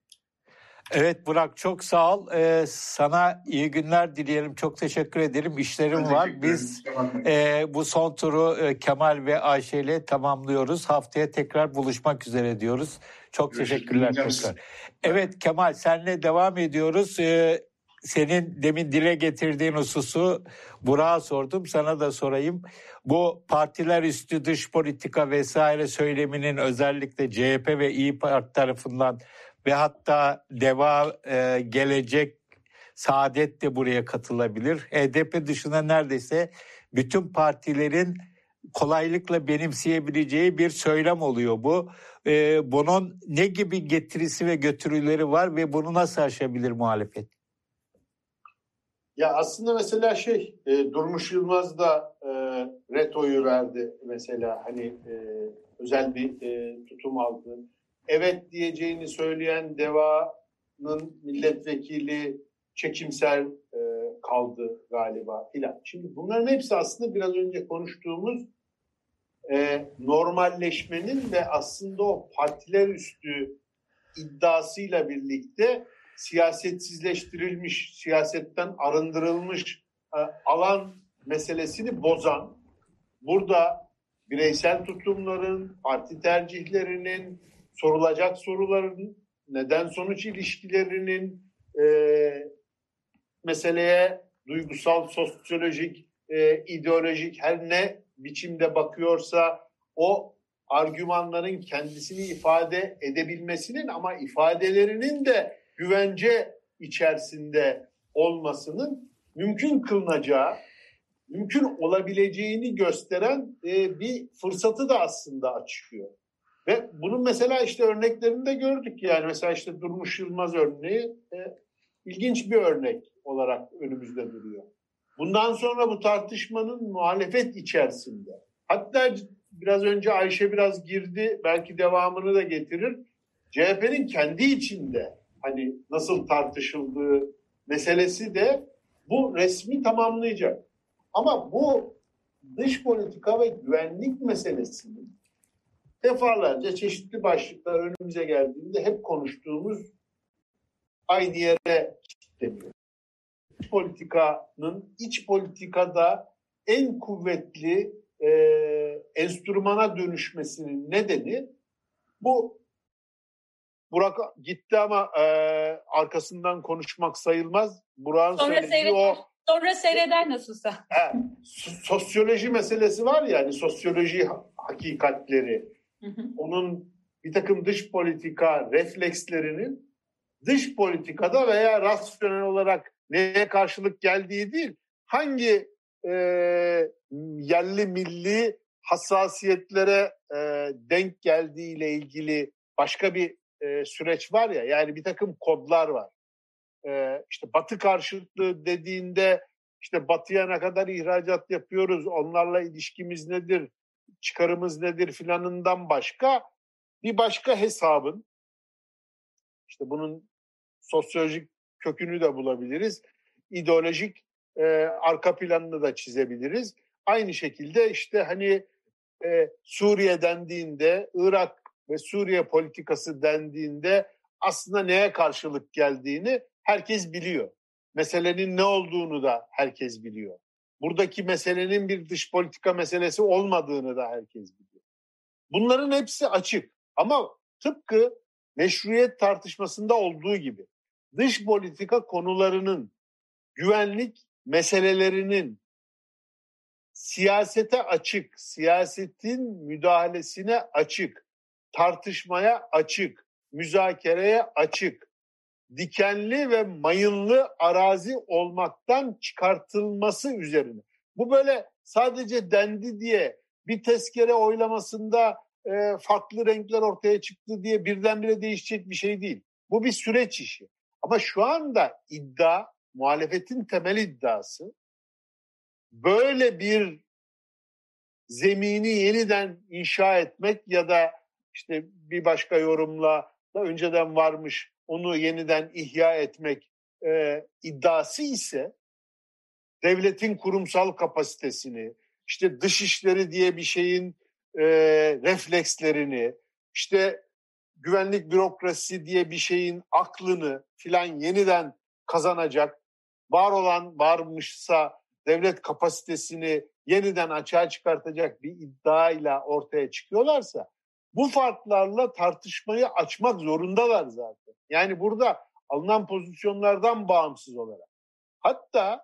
Evet Burak, çok sağ ol. Ee, sana iyi günler dileyelim. Çok teşekkür ederim. İşlerim var. Biz e, bu son turu e, Kemal ve Ayşe ile tamamlıyoruz. Haftaya tekrar buluşmak üzere diyoruz. Çok Görüşürüz. Teşekkürler tekrar. Evet Kemal, seninle devam ediyoruz. Ee, senin demin dile getirdiğin hususu Burak'a sordum. Sana da sorayım. Bu partiler üstü dış politika vesaire söyleminin özellikle C H P ve İYİ Parti tarafından ve hatta DEVA, e, Gelecek, Saadet de buraya katılabilir. H D P dışında neredeyse bütün partilerin kolaylıkla benimseyebileceği bir söylem oluyor bu. E, bunun ne gibi getirisi ve götürüleri var ve bunu nasıl aşabilir muhalefet? Ya aslında mesela şey, e, Durmuş Yılmaz da e, retoyu verdi mesela, hani e, özel bir e, tutum aldı. Evet diyeceğini söyleyen DEVA'nın milletvekili çekimser e, kaldı galiba filan. Şimdi bunların hepsi aslında biraz önce konuştuğumuz e, normalleşmenin ve aslında o partiler üstü iddiasıyla birlikte siyasetsizleştirilmiş, siyasetten arındırılmış e, alan meselesini bozan burada bireysel tutumların, parti tercihlerinin, sorulacak soruların, neden sonuç ilişkilerinin e, meseleye duygusal, sosyolojik, e, ideolojik her ne biçimde bakıyorsa o argümanların kendisini ifade edebilmesinin ama ifadelerinin de güvence içerisinde olmasının mümkün kılınacağı, mümkün olabileceğini gösteren e, bir fırsatı da aslında açıyor. Ve bunun mesela işte örneklerini de gördük yani. Mesela işte Durmuş Yılmaz örneği e, ilginç bir örnek olarak önümüzde duruyor. Bundan sonra bu tartışmanın muhalefet içerisinde, hatta biraz önce Ayşe biraz girdi, belki devamını da getirir. C H P'nin kendi içinde hani nasıl tartışıldığı meselesi de bu resmi tamamlayacak. Ama bu dış politika ve güvenlik meselesinin defalarca çeşitli başlıklar önümüze geldiğinde hep konuştuğumuz aynı yere kilitleniyor. İç politikanın iç politikada en kuvvetli e, enstrümana dönüşmesinin nedeni bu. Burak gitti ama e, arkasından konuşmak sayılmaz. Burak'ın sonra söylediği seyreder, o... Sonra seyreder nasılsa. He, sosyoloji meselesi var ya, hani sosyoloji hakikatleri. Hı hı. Onun bir takım dış politika reflekslerinin dış politikada veya rasyonel olarak neye karşılık geldiği değil, hangi e, yerli milli hassasiyetlere e, denk geldiğiyle ilgili başka bir e, süreç var ya, yani bir takım kodlar var. E, işte Batı karşıtlığı dediğinde işte Batı'ya ne kadar ihracat yapıyoruz, onlarla ilişkimiz nedir, çıkarımız nedir filanından başka bir başka hesabın, işte bunun sosyolojik kökünü de bulabiliriz, ideolojik e, arka planını da çizebiliriz. Aynı şekilde işte hani e, Suriye dendiğinde, Irak ve Suriye politikası dendiğinde aslında neye karşılık geldiğini herkes biliyor. Meselenin ne olduğunu da herkes biliyor. Buradaki meselenin bir dış politika meselesi olmadığını da herkes biliyor. Bunların hepsi açık ama tıpkı meşruiyet tartışmasında olduğu gibi dış politika konularının, güvenlik meselelerinin siyasete açık, siyasetin müdahalesine açık, tartışmaya açık, müzakereye açık, dikenli ve mayınlı arazi olmaktan çıkartılması üzerine. Bu böyle sadece dendi diye bir tezkere oylamasında e, farklı renkler ortaya çıktı diye birdenbire değişecek bir şey değil. Bu bir süreç işi. Ama şu anda iddia, muhalefetin temel iddiası, böyle bir zemini yeniden inşa etmek ya da işte bir başka yorumla da önceden varmış onu yeniden ihya etmek e, iddiası ise devletin kurumsal kapasitesini, işte dışişleri diye bir şeyin e, reflekslerini, işte güvenlik bürokrasisi diye bir şeyin aklını filan yeniden kazanacak, var olan varmışsa devlet kapasitesini yeniden açığa çıkartacak bir iddiayla ortaya çıkıyorlarsa bu farklarla tartışmayı açmak zorundalar zaten. Yani burada alınan pozisyonlardan bağımsız olarak. Hatta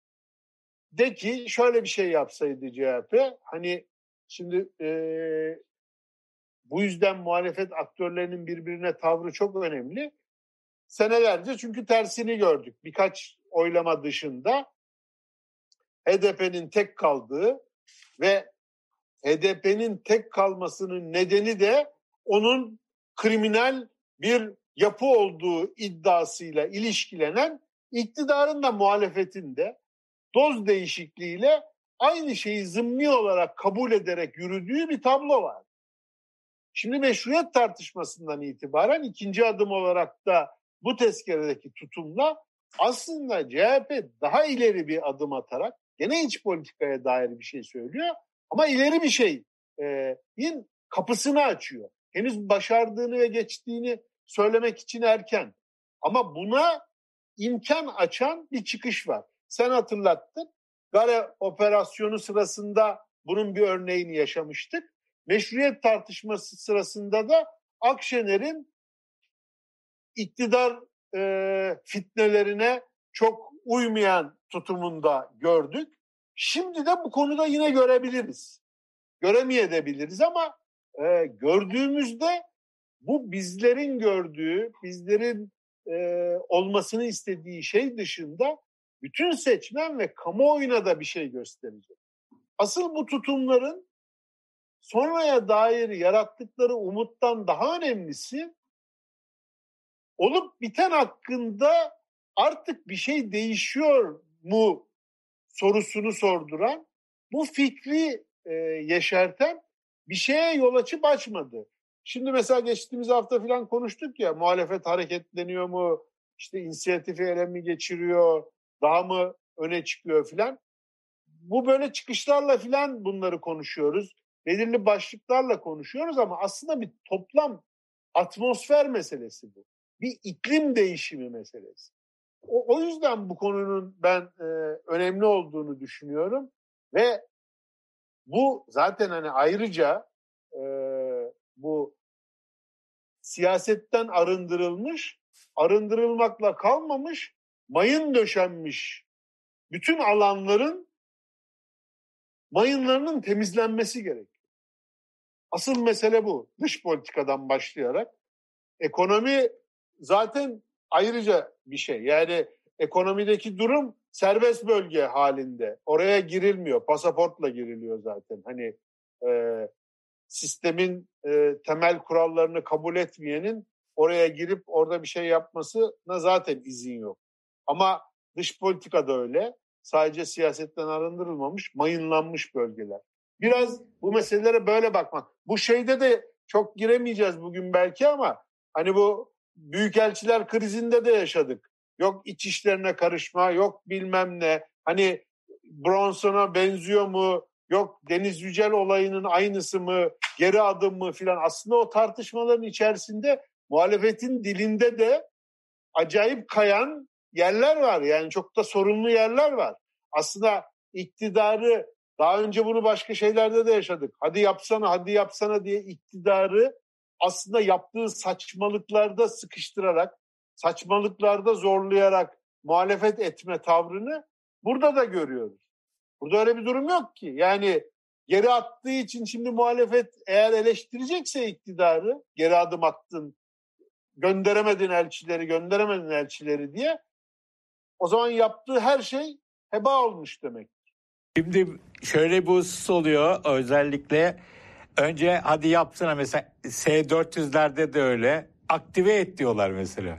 de ki şöyle bir şey yapsaydı C H P, hani şimdi e, bu yüzden muhalefet aktörlerinin birbirine tavrı çok önemli. Senelerce çünkü tersini gördük. Birkaç oylama dışında H D P'nin tek kaldığı ve H D P'nin tek kalmasının nedeni de onun kriminal bir yapı olduğu iddiasıyla ilişkilenen iktidarın da muhalefetin de doz değişikliğiyle aynı şeyi zımni olarak kabul ederek yürüdüğü bir tablo var. Şimdi meşruiyet tartışmasından itibaren ikinci adım olarak da bu tezkeredeki tutumla aslında C H P daha ileri bir adım atarak gene iç politikaya dair bir şey söylüyor ama ileri bir şeyin kapısını açıyor. Henüz başardığını ve geçtiğini söylemek için erken. Ama buna imkan açan bir çıkış var. Sen hatırlattın. Gare operasyonu sırasında bunun bir örneğini yaşamıştık. Meşruiyet tartışması sırasında da Akşener'in iktidar e, fitnelerine çok uymayan tutumunda gördük. Şimdi de bu konuda yine görebiliriz. Göremeyebiliriz ama e, gördüğümüzde bu bizlerin gördüğü, bizlerin e, olmasını istediği şey dışında bütün seçmen ve kamuoyuna da bir şey gösterecek. Asıl bu tutumların sonraya dair yarattıkları umuttan daha önemlisi, olup biten hakkında artık bir şey değişiyor mu sorusunu sorduran, bu fikri e, yeşerten bir şeye yol açıp açmadı. Şimdi mesela geçtiğimiz hafta falan konuştuk ya, muhalefet hareketleniyor mu, işte inisiyatifi ele mi geçiriyor, daha mı öne çıkıyor filan. Bu böyle çıkışlarla filan bunları konuşuyoruz. Belirli başlıklarla konuşuyoruz ama aslında bir toplam atmosfer meselesi bu. Bir iklim değişimi meselesi. O, o yüzden bu konunun ben e, önemli olduğunu düşünüyorum ve bu zaten hani ayrıca e, bu siyasetten arındırılmış, arındırılmakla kalmamış, mayın döşenmiş bütün alanların mayınlarının temizlenmesi gerekiyor. Asıl mesele bu. Dış politikadan başlayarak. Ekonomi zaten ayrıca bir şey. Yani ekonomideki durum serbest bölge halinde. Oraya girilmiyor. Pasaportla giriliyor zaten. Hani e, sistemin e, temel kurallarını kabul etmeyenin oraya girip orada bir şey yapmasına zaten izin yok. Ama dış politika da öyle. Sadece siyasetten arındırılmamış, mayınlanmış bölgeler. Biraz bu meselelere böyle bakmak. Bu şeyde de çok giremeyeceğiz bugün belki ama hani bu büyükelçiler krizinde de yaşadık. Yok iç işlerine karışma, yok bilmem ne. Hani Bronson'a benziyor mu? Yok Deniz Yücel olayının aynısı mı? Geri adım mı filan. Aslında o tartışmaların içerisinde muhalefetin dilinde de acayip kayan yerler var. Yani çok da sorunlu yerler var. Aslında iktidarı, daha önce bunu başka şeylerde de yaşadık. Hadi yapsana, hadi yapsana diye iktidarı aslında yaptığı saçmalıklarda sıkıştırarak, saçmalıklarda zorlayarak muhalefet etme tavrını burada da görüyoruz. Burada öyle bir durum yok ki. Yani geri attığı için şimdi muhalefet eğer eleştirecekse iktidarı, geri adım attın, gönderemedin elçileri, gönderemedin elçileri diye, o zaman yaptığı her şey heba olmuş demek. Şimdi şöyle bir husus oluyor özellikle. Önce hadi yapsana, mesela S dört yüzlerde de öyle. Aktive et diyorlar mesela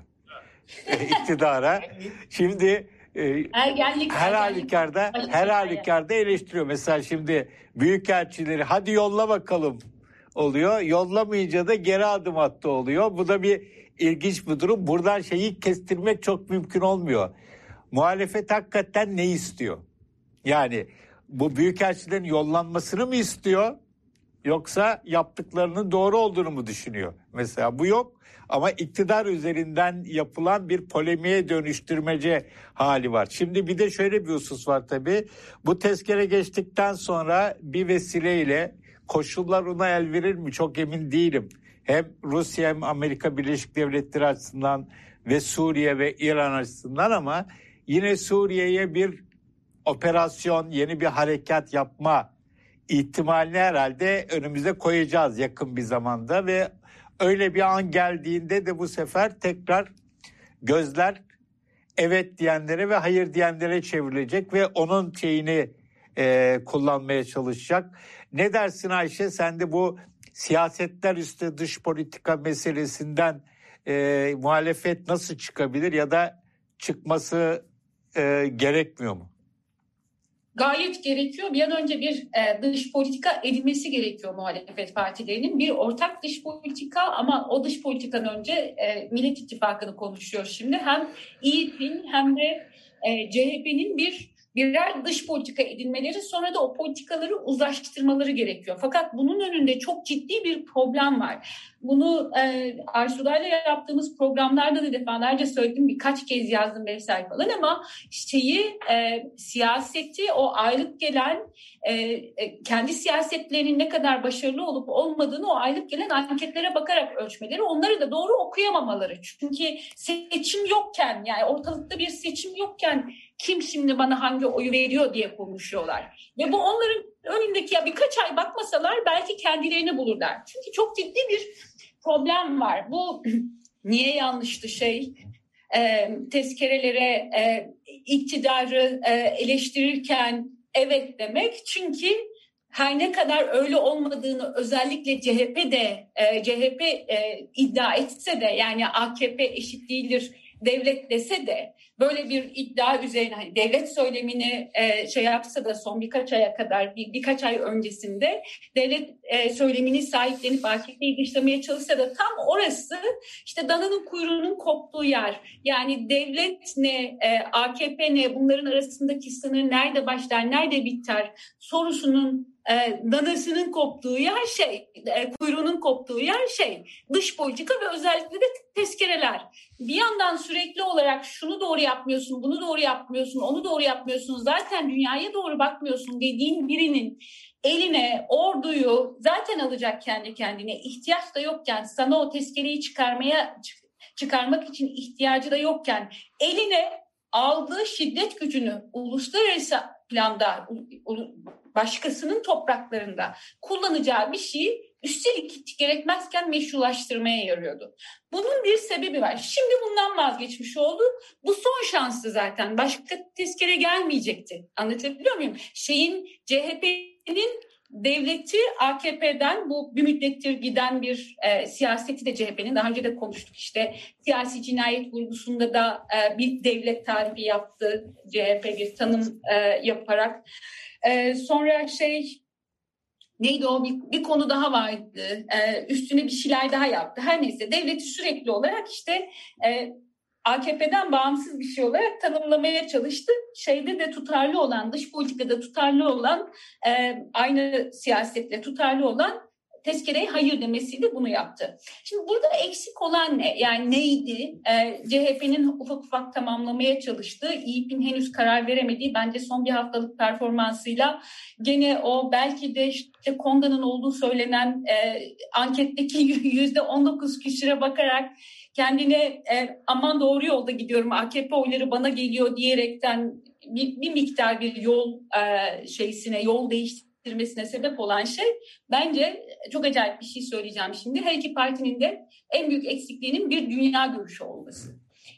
iktidara. Şimdi e, ergenlik, her ergenlik. halükarda her halükarda eleştiriyor. Mesela şimdi büyükelçileri hadi yolla bakalım oluyor. Yollamayınca da geri adım attı oluyor. Bu da bir ilginç bir durum. Buradan şeyi kestirmek çok mümkün olmuyor. Muhalefet hakikaten ne istiyor? Yani bu büyükelçilerin yollanmasını mı istiyor? Yoksa yaptıklarının doğru olduğunu mu düşünüyor? Mesela bu yok ama iktidar üzerinden yapılan bir polemiğe dönüştürmece hali var. Şimdi bir de şöyle bir husus var tabii. Bu tezkere geçtikten sonra bir vesileyle koşullar ona el verir mi çok emin değilim. Hem Rusya hem Amerika Birleşik Devletleri açısından ve Suriye ve İran açısından, ama yine Suriye'ye bir operasyon, yeni bir harekat yapma ihtimalini herhalde önümüze koyacağız yakın bir zamanda ve öyle bir an geldiğinde de bu sefer tekrar gözler evet diyenlere ve hayır diyenlere çevrilecek ve onun şeyini e, kullanmaya çalışacak. Ne dersin Ayşe? Sen de bu siyasetler üstü dış politika meselesinden e, muhalefet nasıl çıkabilir ya da çıkması e, gerekmiyor mu? Gayet gerekiyor. Bir an önce bir e, dış politika edinmesi gerekiyor muhalefet partilerinin. Bir ortak dış politika, ama o dış politikadan önce e, Millet İttifakı'nı konuşuyor şimdi. Hem İ Y P'nin hem de e, C H P'nin bir birer dış politika edinmeleri, sonra da o politikaları uzlaştırmaları gerekiyor. Fakat bunun önünde çok ciddi bir problem var. Bunu e, Arzu'yla yaptığımız programlarda da defalarca söyledim, birkaç kez yazdım vesaire falan, ama şeyi e, siyaseti, o aylık gelen e, e, kendi siyasetlerinin ne kadar başarılı olup olmadığını o aylık gelen anketlere bakarak ölçmeleri, onları da doğru okuyamamaları. Çünkü seçim yokken, yani ortalıkta bir seçim yokken kim şimdi bana hangi oyu veriyor diye konuşuyorlar. Ve bu onların önündeki, ya birkaç ay bakmasalar belki kendilerini bulurlar. Çünkü çok ciddi bir problem var. Bu niye yanlıştı şey? E, tezkerelere e, iktidarı e, eleştirirken evet demek. Çünkü her ne kadar öyle olmadığını özellikle C H P de e, C H P e, iddia etse de, yani A K P eşit değildir devlet dese de, böyle bir iddia üzerine hani devlet söylemini e, şey yapsa da son birkaç aya kadar, bir, birkaç ay öncesinde devlet e, söylemini sahiplenip A K P'yi dışlamaya çalışsa da tam orası işte dananın kuyruğunun koptuğu yer. Yani devlet ne, e, A K P ne, bunların arasındaki sınır nerede başlar, nerede biter sorusunun E, danasının koptuğu yer şey, e, kuyruğunun koptuğu yer şey, dış politika ve özellikle de tezkereler. Bir yandan sürekli olarak şunu doğru yapmıyorsun, bunu doğru yapmıyorsun, onu doğru yapmıyorsun, zaten dünyaya doğru bakmıyorsun dediğin birinin eline orduyu zaten alacak kendi kendine, ihtiyaç da yokken, sana o tezkereyi çıkarmaya çıkarmak için ihtiyacı da yokken eline aldığı şiddet gücünü uluslararası planda, başkasının topraklarında kullanacağı bir şeyi üstelik hiç gerekmezken meşrulaştırmaya yarıyordu. Bunun bir sebebi var. Şimdi bundan vazgeçmiş oldu. Bu son şansı zaten. Başka tezkere gelmeyecekti. Anlatabiliyor muyum? Şeyin, C H P'nin devleti A K P'den bu bir müddettir giden bir e, siyaseti de C H P'nin, daha önce de konuştuk işte, siyasi cinayet vurgusunda da e, bir devlet tarifi yaptı C H P, bir tanım e, yaparak. E, sonra şey neydi o, bir, bir konu daha vardı, e, üstüne bir şeyler daha yaptı. Her neyse, devleti sürekli olarak işte e, A K P'den bağımsız bir şey olarak tanımlamaya çalıştı. Şeyde de tutarlı olan, dış politikada tutarlı olan, e, aynı siyasetle tutarlı olan tezkereye hayır demesiyle bunu yaptı. Şimdi burada eksik olan ne? Yani neydi? E, C H P'nin ufak ufak tamamlamaya çalıştığı, İ Y P'in henüz karar veremediği, bence son bir haftalık performansıyla gene o belki de işte Konda'nın olduğu söylenen e, anketteki yüzde on dokuz küsüre bakarak kendine e, aman doğru yolda gidiyorum, A K P oyları bana geliyor diyerekten bir, bir miktar bir yol e, şeysine, yol değiştirmesine sebep olan şey, bence çok acayip bir şey söyleyeceğim şimdi. Her iki partinin de en büyük eksikliğinin bir dünya görüşü olması.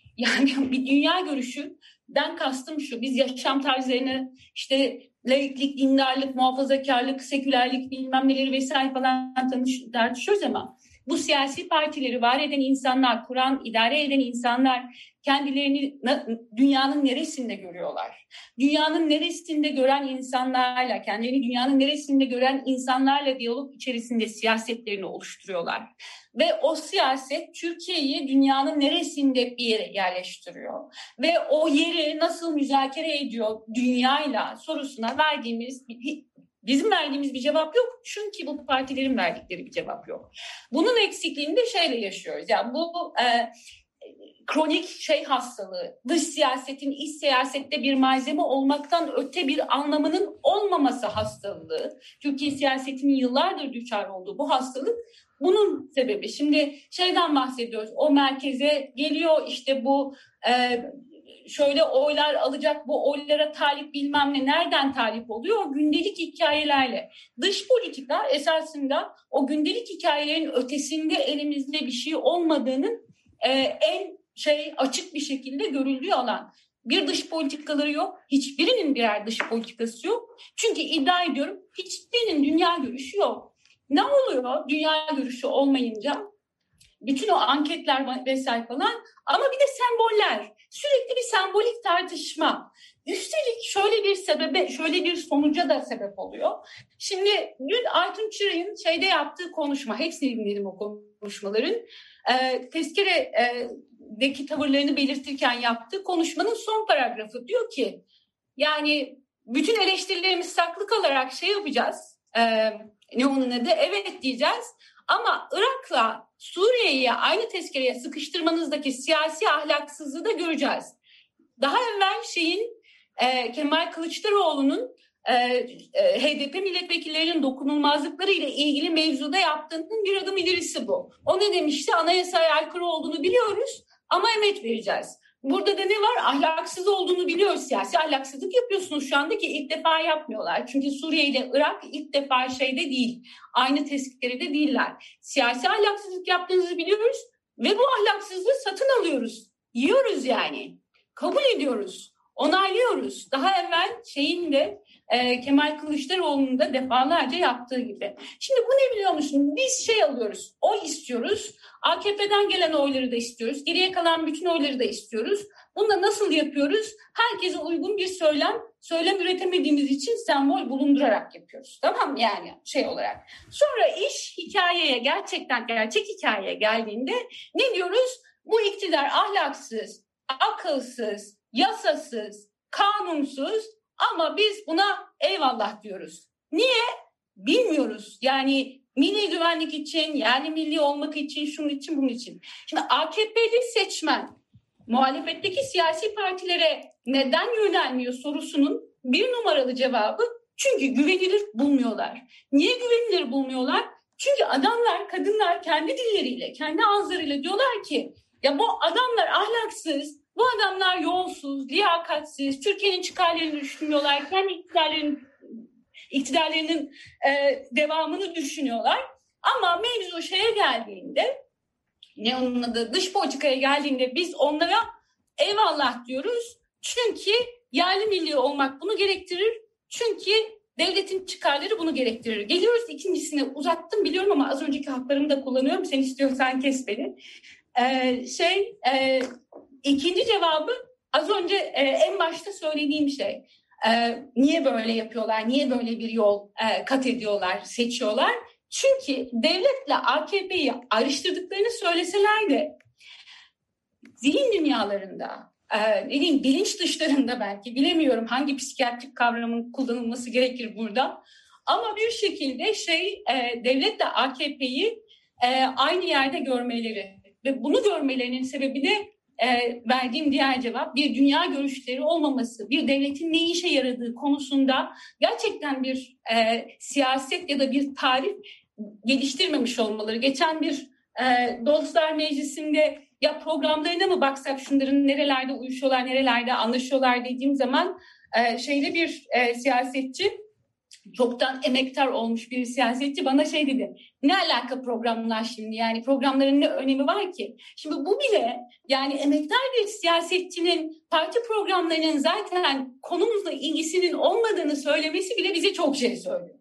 Yani bir dünya görüşünden kastım şu: biz yaşam tarzlarını işte laiklik, dindarlık, muhafazakarlık, sekülerlik bilmem neleri vesaire falan tartışıyoruz, ama bu siyasi partileri var eden insanlar, kuran, idare eden insanlar kendilerini dünyanın neresinde görüyorlar? Dünyanın neresinde gören insanlarla, kendilerini dünyanın neresinde gören insanlarla diyalog içerisinde siyasetlerini oluşturuyorlar. Ve o siyaset Türkiye'yi dünyanın neresinde bir yere yerleştiriyor? Ve o yeri nasıl müzakere ediyor dünyayla sorusuna verdiğimiz, bizim verdiğimiz bir cevap yok. Çünkü bu partilerin verdikleri bir cevap yok. Bunun eksikliğini de şeyle yaşıyoruz. Yani bu e, kronik şey hastalığı, dış siyasetin iç siyasette bir malzeme olmaktan öte bir anlamının olmaması hastalığı. Türkiye siyasetinin yıllardır düçar olduğu bu hastalık bunun sebebi. Şimdi şeyden bahsediyoruz. O merkeze geliyor, işte bu e, şöyle oylar alacak, bu oylara talip bilmem ne, nereden talip oluyor? O gündelik hikayelerle. Dış politika esasında o gündelik hikayelerin ötesinde elimizde bir şey olmadığının e, en şey açık bir şekilde görüldüğü alan. Bir dış politikaları yok. Hiçbirinin birer dış politikası yok. Çünkü iddia ediyorum hiçbirinin dünya görüşü yok. Ne oluyor dünya görüşü olmayınca? Bütün o anketler vesaire falan, ama bir de semboller. Sürekli bir sembolik tartışma. Üstelik şöyle bir sebebe, şöyle bir sonuca da sebep oluyor. Şimdi dün Aytun Çıray'ın şeyde yaptığı konuşma, hepsini dinledim o konuşmaların. E, tezkeredeki tavırlarını belirtirken yaptığı konuşmanın son paragrafı diyor ki, Yani bütün eleştirilerimiz saklı kalarak şey yapacağız. E, ne onun adı? Evet diyeceğiz. Ama Irak'la Suriye'yi aynı tezkereye sıkıştırmanızdaki siyasi ahlaksızlığı da göreceğiz. Daha evvel şeyin e, Kemal Kılıçdaroğlu'nun e, e, H D P milletvekillerinin dokunulmazlıkları ile ilgili mevzuda yaptığının bir adım ilerisi bu. O ne demişti? Anayasaya aykırı olduğunu biliyoruz ama emet vereceğiz. Burada da ne var? Ahlaksız olduğunu biliyoruz. Siyasi ahlaksızlık yapıyorsunuz şu anda ki ilk defa yapmıyorlar. Çünkü Suriye ile Irak ilk defa şeyde değil. Aynı tezkerede değiller. Siyasi ahlaksızlık yaptığınızı biliyoruz ve bu ahlaksızlığı satın alıyoruz. Yiyoruz yani. Kabul ediyoruz. Onaylıyoruz. Daha evvel şeyin de e, Kemal Kılıçdaroğlu'nun da defalarca yaptığı gibi. Şimdi bu ne biliyor musun? Biz şey alıyoruz. Oy istiyoruz. A K P'den gelen oyları da istiyoruz. Geriye kalan bütün oyları da istiyoruz. Bunu da nasıl yapıyoruz? Herkese uygun bir söylem, söylem üretemediğimiz için sembol bulundurarak yapıyoruz. Tamam mı? Yani şey olarak. Sonra iş hikayeye, gerçekten gerçek hikayeye geldiğinde ne diyoruz? Bu iktidar ahlaksız, akılsız, yasasız, kanunsuz ama biz buna eyvallah diyoruz. Niye? Bilmiyoruz. Yani milli güvenlik için, yani milli olmak için, şunun için, bunun için. Şimdi A K P'li seçmen muhalefetteki siyasi partilere neden yönelmiyor sorusunun bir numaralı cevabı çünkü güvenilir bulmuyorlar. Niye güvenilir bulmuyorlar? Çünkü adamlar, kadınlar kendi dilleriyle, kendi ağızlarıyla diyorlar ki ya bu adamlar ahlaksız, bu adamlar yolsuz, liyakatsiz, Türkiye'nin çıkarlarını düşünmüyorlar, kendi iktidarlarının, iktidarlarının e, devamını düşünüyorlar. Ama mevzu şeye geldiğinde, ne onun adı, dış politikaya geldiğinde biz onlara eyvallah diyoruz. Çünkü yerli milli olmak bunu gerektirir. Çünkü devletin çıkarları bunu gerektirir. Geliyoruz ikincisine, uzattım biliyorum ama az önceki haklarımı da kullanıyorum. Sen istiyorsan kes beni. Ee, şey, e, ikinci cevabı az önce e, en başta söylediğim şey. E, niye böyle yapıyorlar? Niye böyle bir yol e, kat ediyorlar, seçiyorlar? Çünkü devletle A K P'yi ayrıştırdıklarını söyleseler de zihin dünyalarında, e, ne diyeyim, bilinç dışlarında belki bilemiyorum hangi psikiyatrik kavramın kullanılması gerekir burada. Ama bir şekilde şey e, devletle A K P'yi e, aynı yerde görmeleri ve bunu görmelerinin sebebi de e, verdiğim diğer cevap bir dünya görüşleri olmaması, bir devletin ne işe yaradığı konusunda gerçekten bir e, siyaset ya da bir tarif geliştirmemiş olmaları. Geçen bir e, Dostlar Meclisi'nde ya programlarına mı baksak şunların nerelerde uyuşuyorlar, nerelerde anlaşıyorlar dediğim zaman e, şeyde bir e, siyasetçi, çoktan emektar olmuş bir siyasetçi bana şey dedi. Ne alaka programlar şimdi? Yani programların ne önemi var ki? Şimdi bu bile yani emektar bir siyasetçinin parti programlarının zaten konumuzla ilgisinin olmadığını söylemesi bile bize çok şey söylüyor.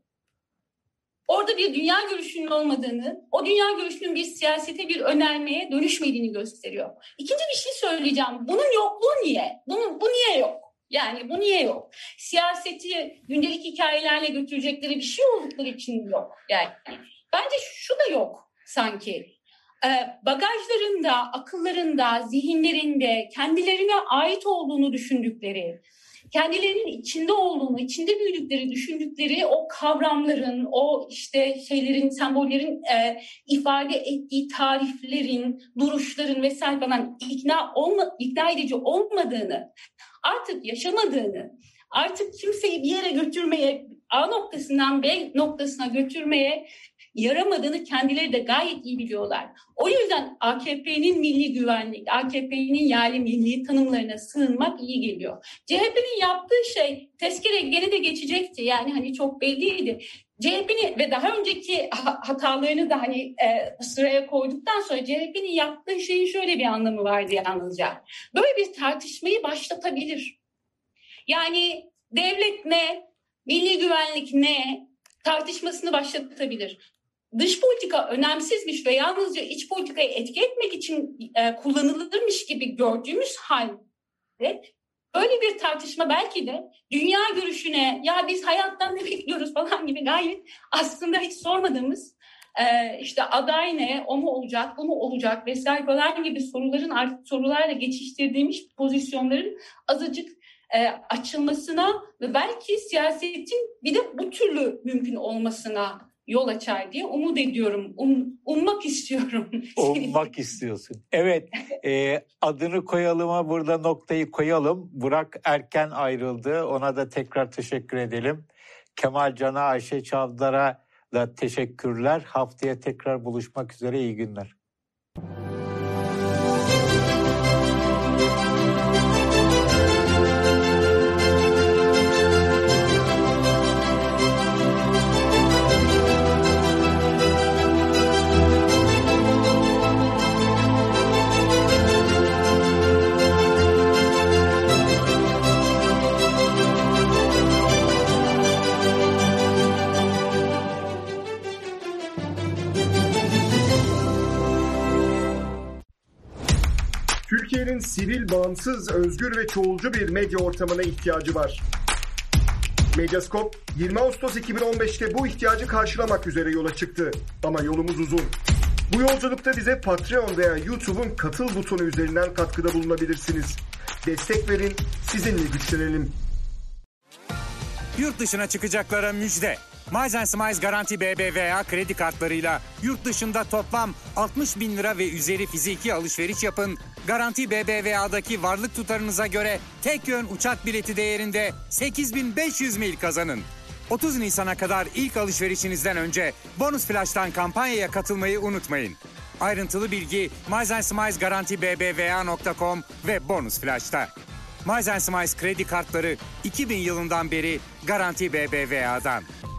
Orada bir dünya görüşünün olmadığını, o dünya görüşünün bir siyasete, bir önermeye dönüşmediğini gösteriyor. İkinci bir şey söyleyeceğim. Bunun yokluğu niye? Bunun, bu niye yok? Yani bu niye yok? Siyaseti gündelik hikayelerle götürecekleri bir şey oldukları için yok. Yani bence şu da yok sanki. Ee, bagajlarında, akıllarında, zihinlerinde kendilerine ait olduğunu düşündükleri, kendilerinin içinde olduğunu, içinde büyüdükleri, düşündükleri o kavramların, o işte şeylerin, sembollerin e, ifade ettiği tariflerin, duruşların vesaire falan ikna olma, ikna edici olmadığını, artık yaşamadığını, artık kimseyi bir yere götürmeye, A noktasından B noktasına götürmeye yaramadığını kendileri de gayet iyi biliyorlar. O yüzden A K P'nin milli güvenlik, A K P'nin yerli milli tanımlarına sığınmak iyi geliyor. C H P'nin yaptığı şey tezkere gene de geçecekti. Yani hani çok belliydi. C H P'nin ve daha önceki hatalarını da hani e, sıraya koyduktan sonra C H P'nin yaptığı şeyin şöyle bir anlamı vardı yalnızca. Böyle bir tartışmayı başlatabilir. Yani devlet ne, milli güvenlik ne tartışmasını başlatabilir. Dış politika önemsizmiş ve yalnızca iç politikayı etki etmek için e, kullanılırmış gibi gördüğümüz halde böyle bir tartışma belki de dünya görüşüne ya biz hayattan ne bekliyoruz falan gibi gayet aslında hiç sormadığımız e, işte aday ne, o mu olacak, bu mu olacak vesaire falan gibi soruların artık sorularla geçiştirdiğimiz pozisyonların azıcık e, açılmasına ve belki siyasetin bir de bu türlü mümkün olmasına yol açar diye umut ediyorum. Um, ummak istiyorum. Ummak istiyorsun. Evet, e, adını koyalıma burada noktayı koyalım. Burak erken ayrıldı. Ona da tekrar teşekkür edelim. Kemal Can'a, Ayşe Çavdar'a da teşekkürler. Haftaya tekrar buluşmak üzere. İyi günler. Türkiye'nin sivil, bağımsız, özgür ve çoğulcu bir medya ortamına ihtiyacı var. Medyascope, yirmi Ağustos iki bin on beşte bu ihtiyacı karşılamak üzere yola çıktı. Ama yolumuz uzun. Bu yolculukta bize Patreon veya YouTube'un katıl butonu üzerinden katkıda bulunabilirsiniz. Destek verin, sizinle güçlenelim. Yurt dışına çıkacaklara müjde. Miles Smiles Garanti B B V A kredi kartlarıyla yurt dışında toplam altmış bin lira ve üzeri fiziki alışveriş yapın. Garanti B B V A'daki varlık tutarınıza göre tek yön uçak bileti değerinde sekiz bin beş yüz mil kazanın. otuz Nisan'a kadar ilk alışverişinizden önce Bonus Flash'tan kampanyaya katılmayı unutmayın. Ayrıntılı bilgi Miles Smiles Garanti B B V A nokta com ve Bonus Flash'ta. Miles Smiles kredi kartları iki bin yılından beri Garanti B B V A'dan.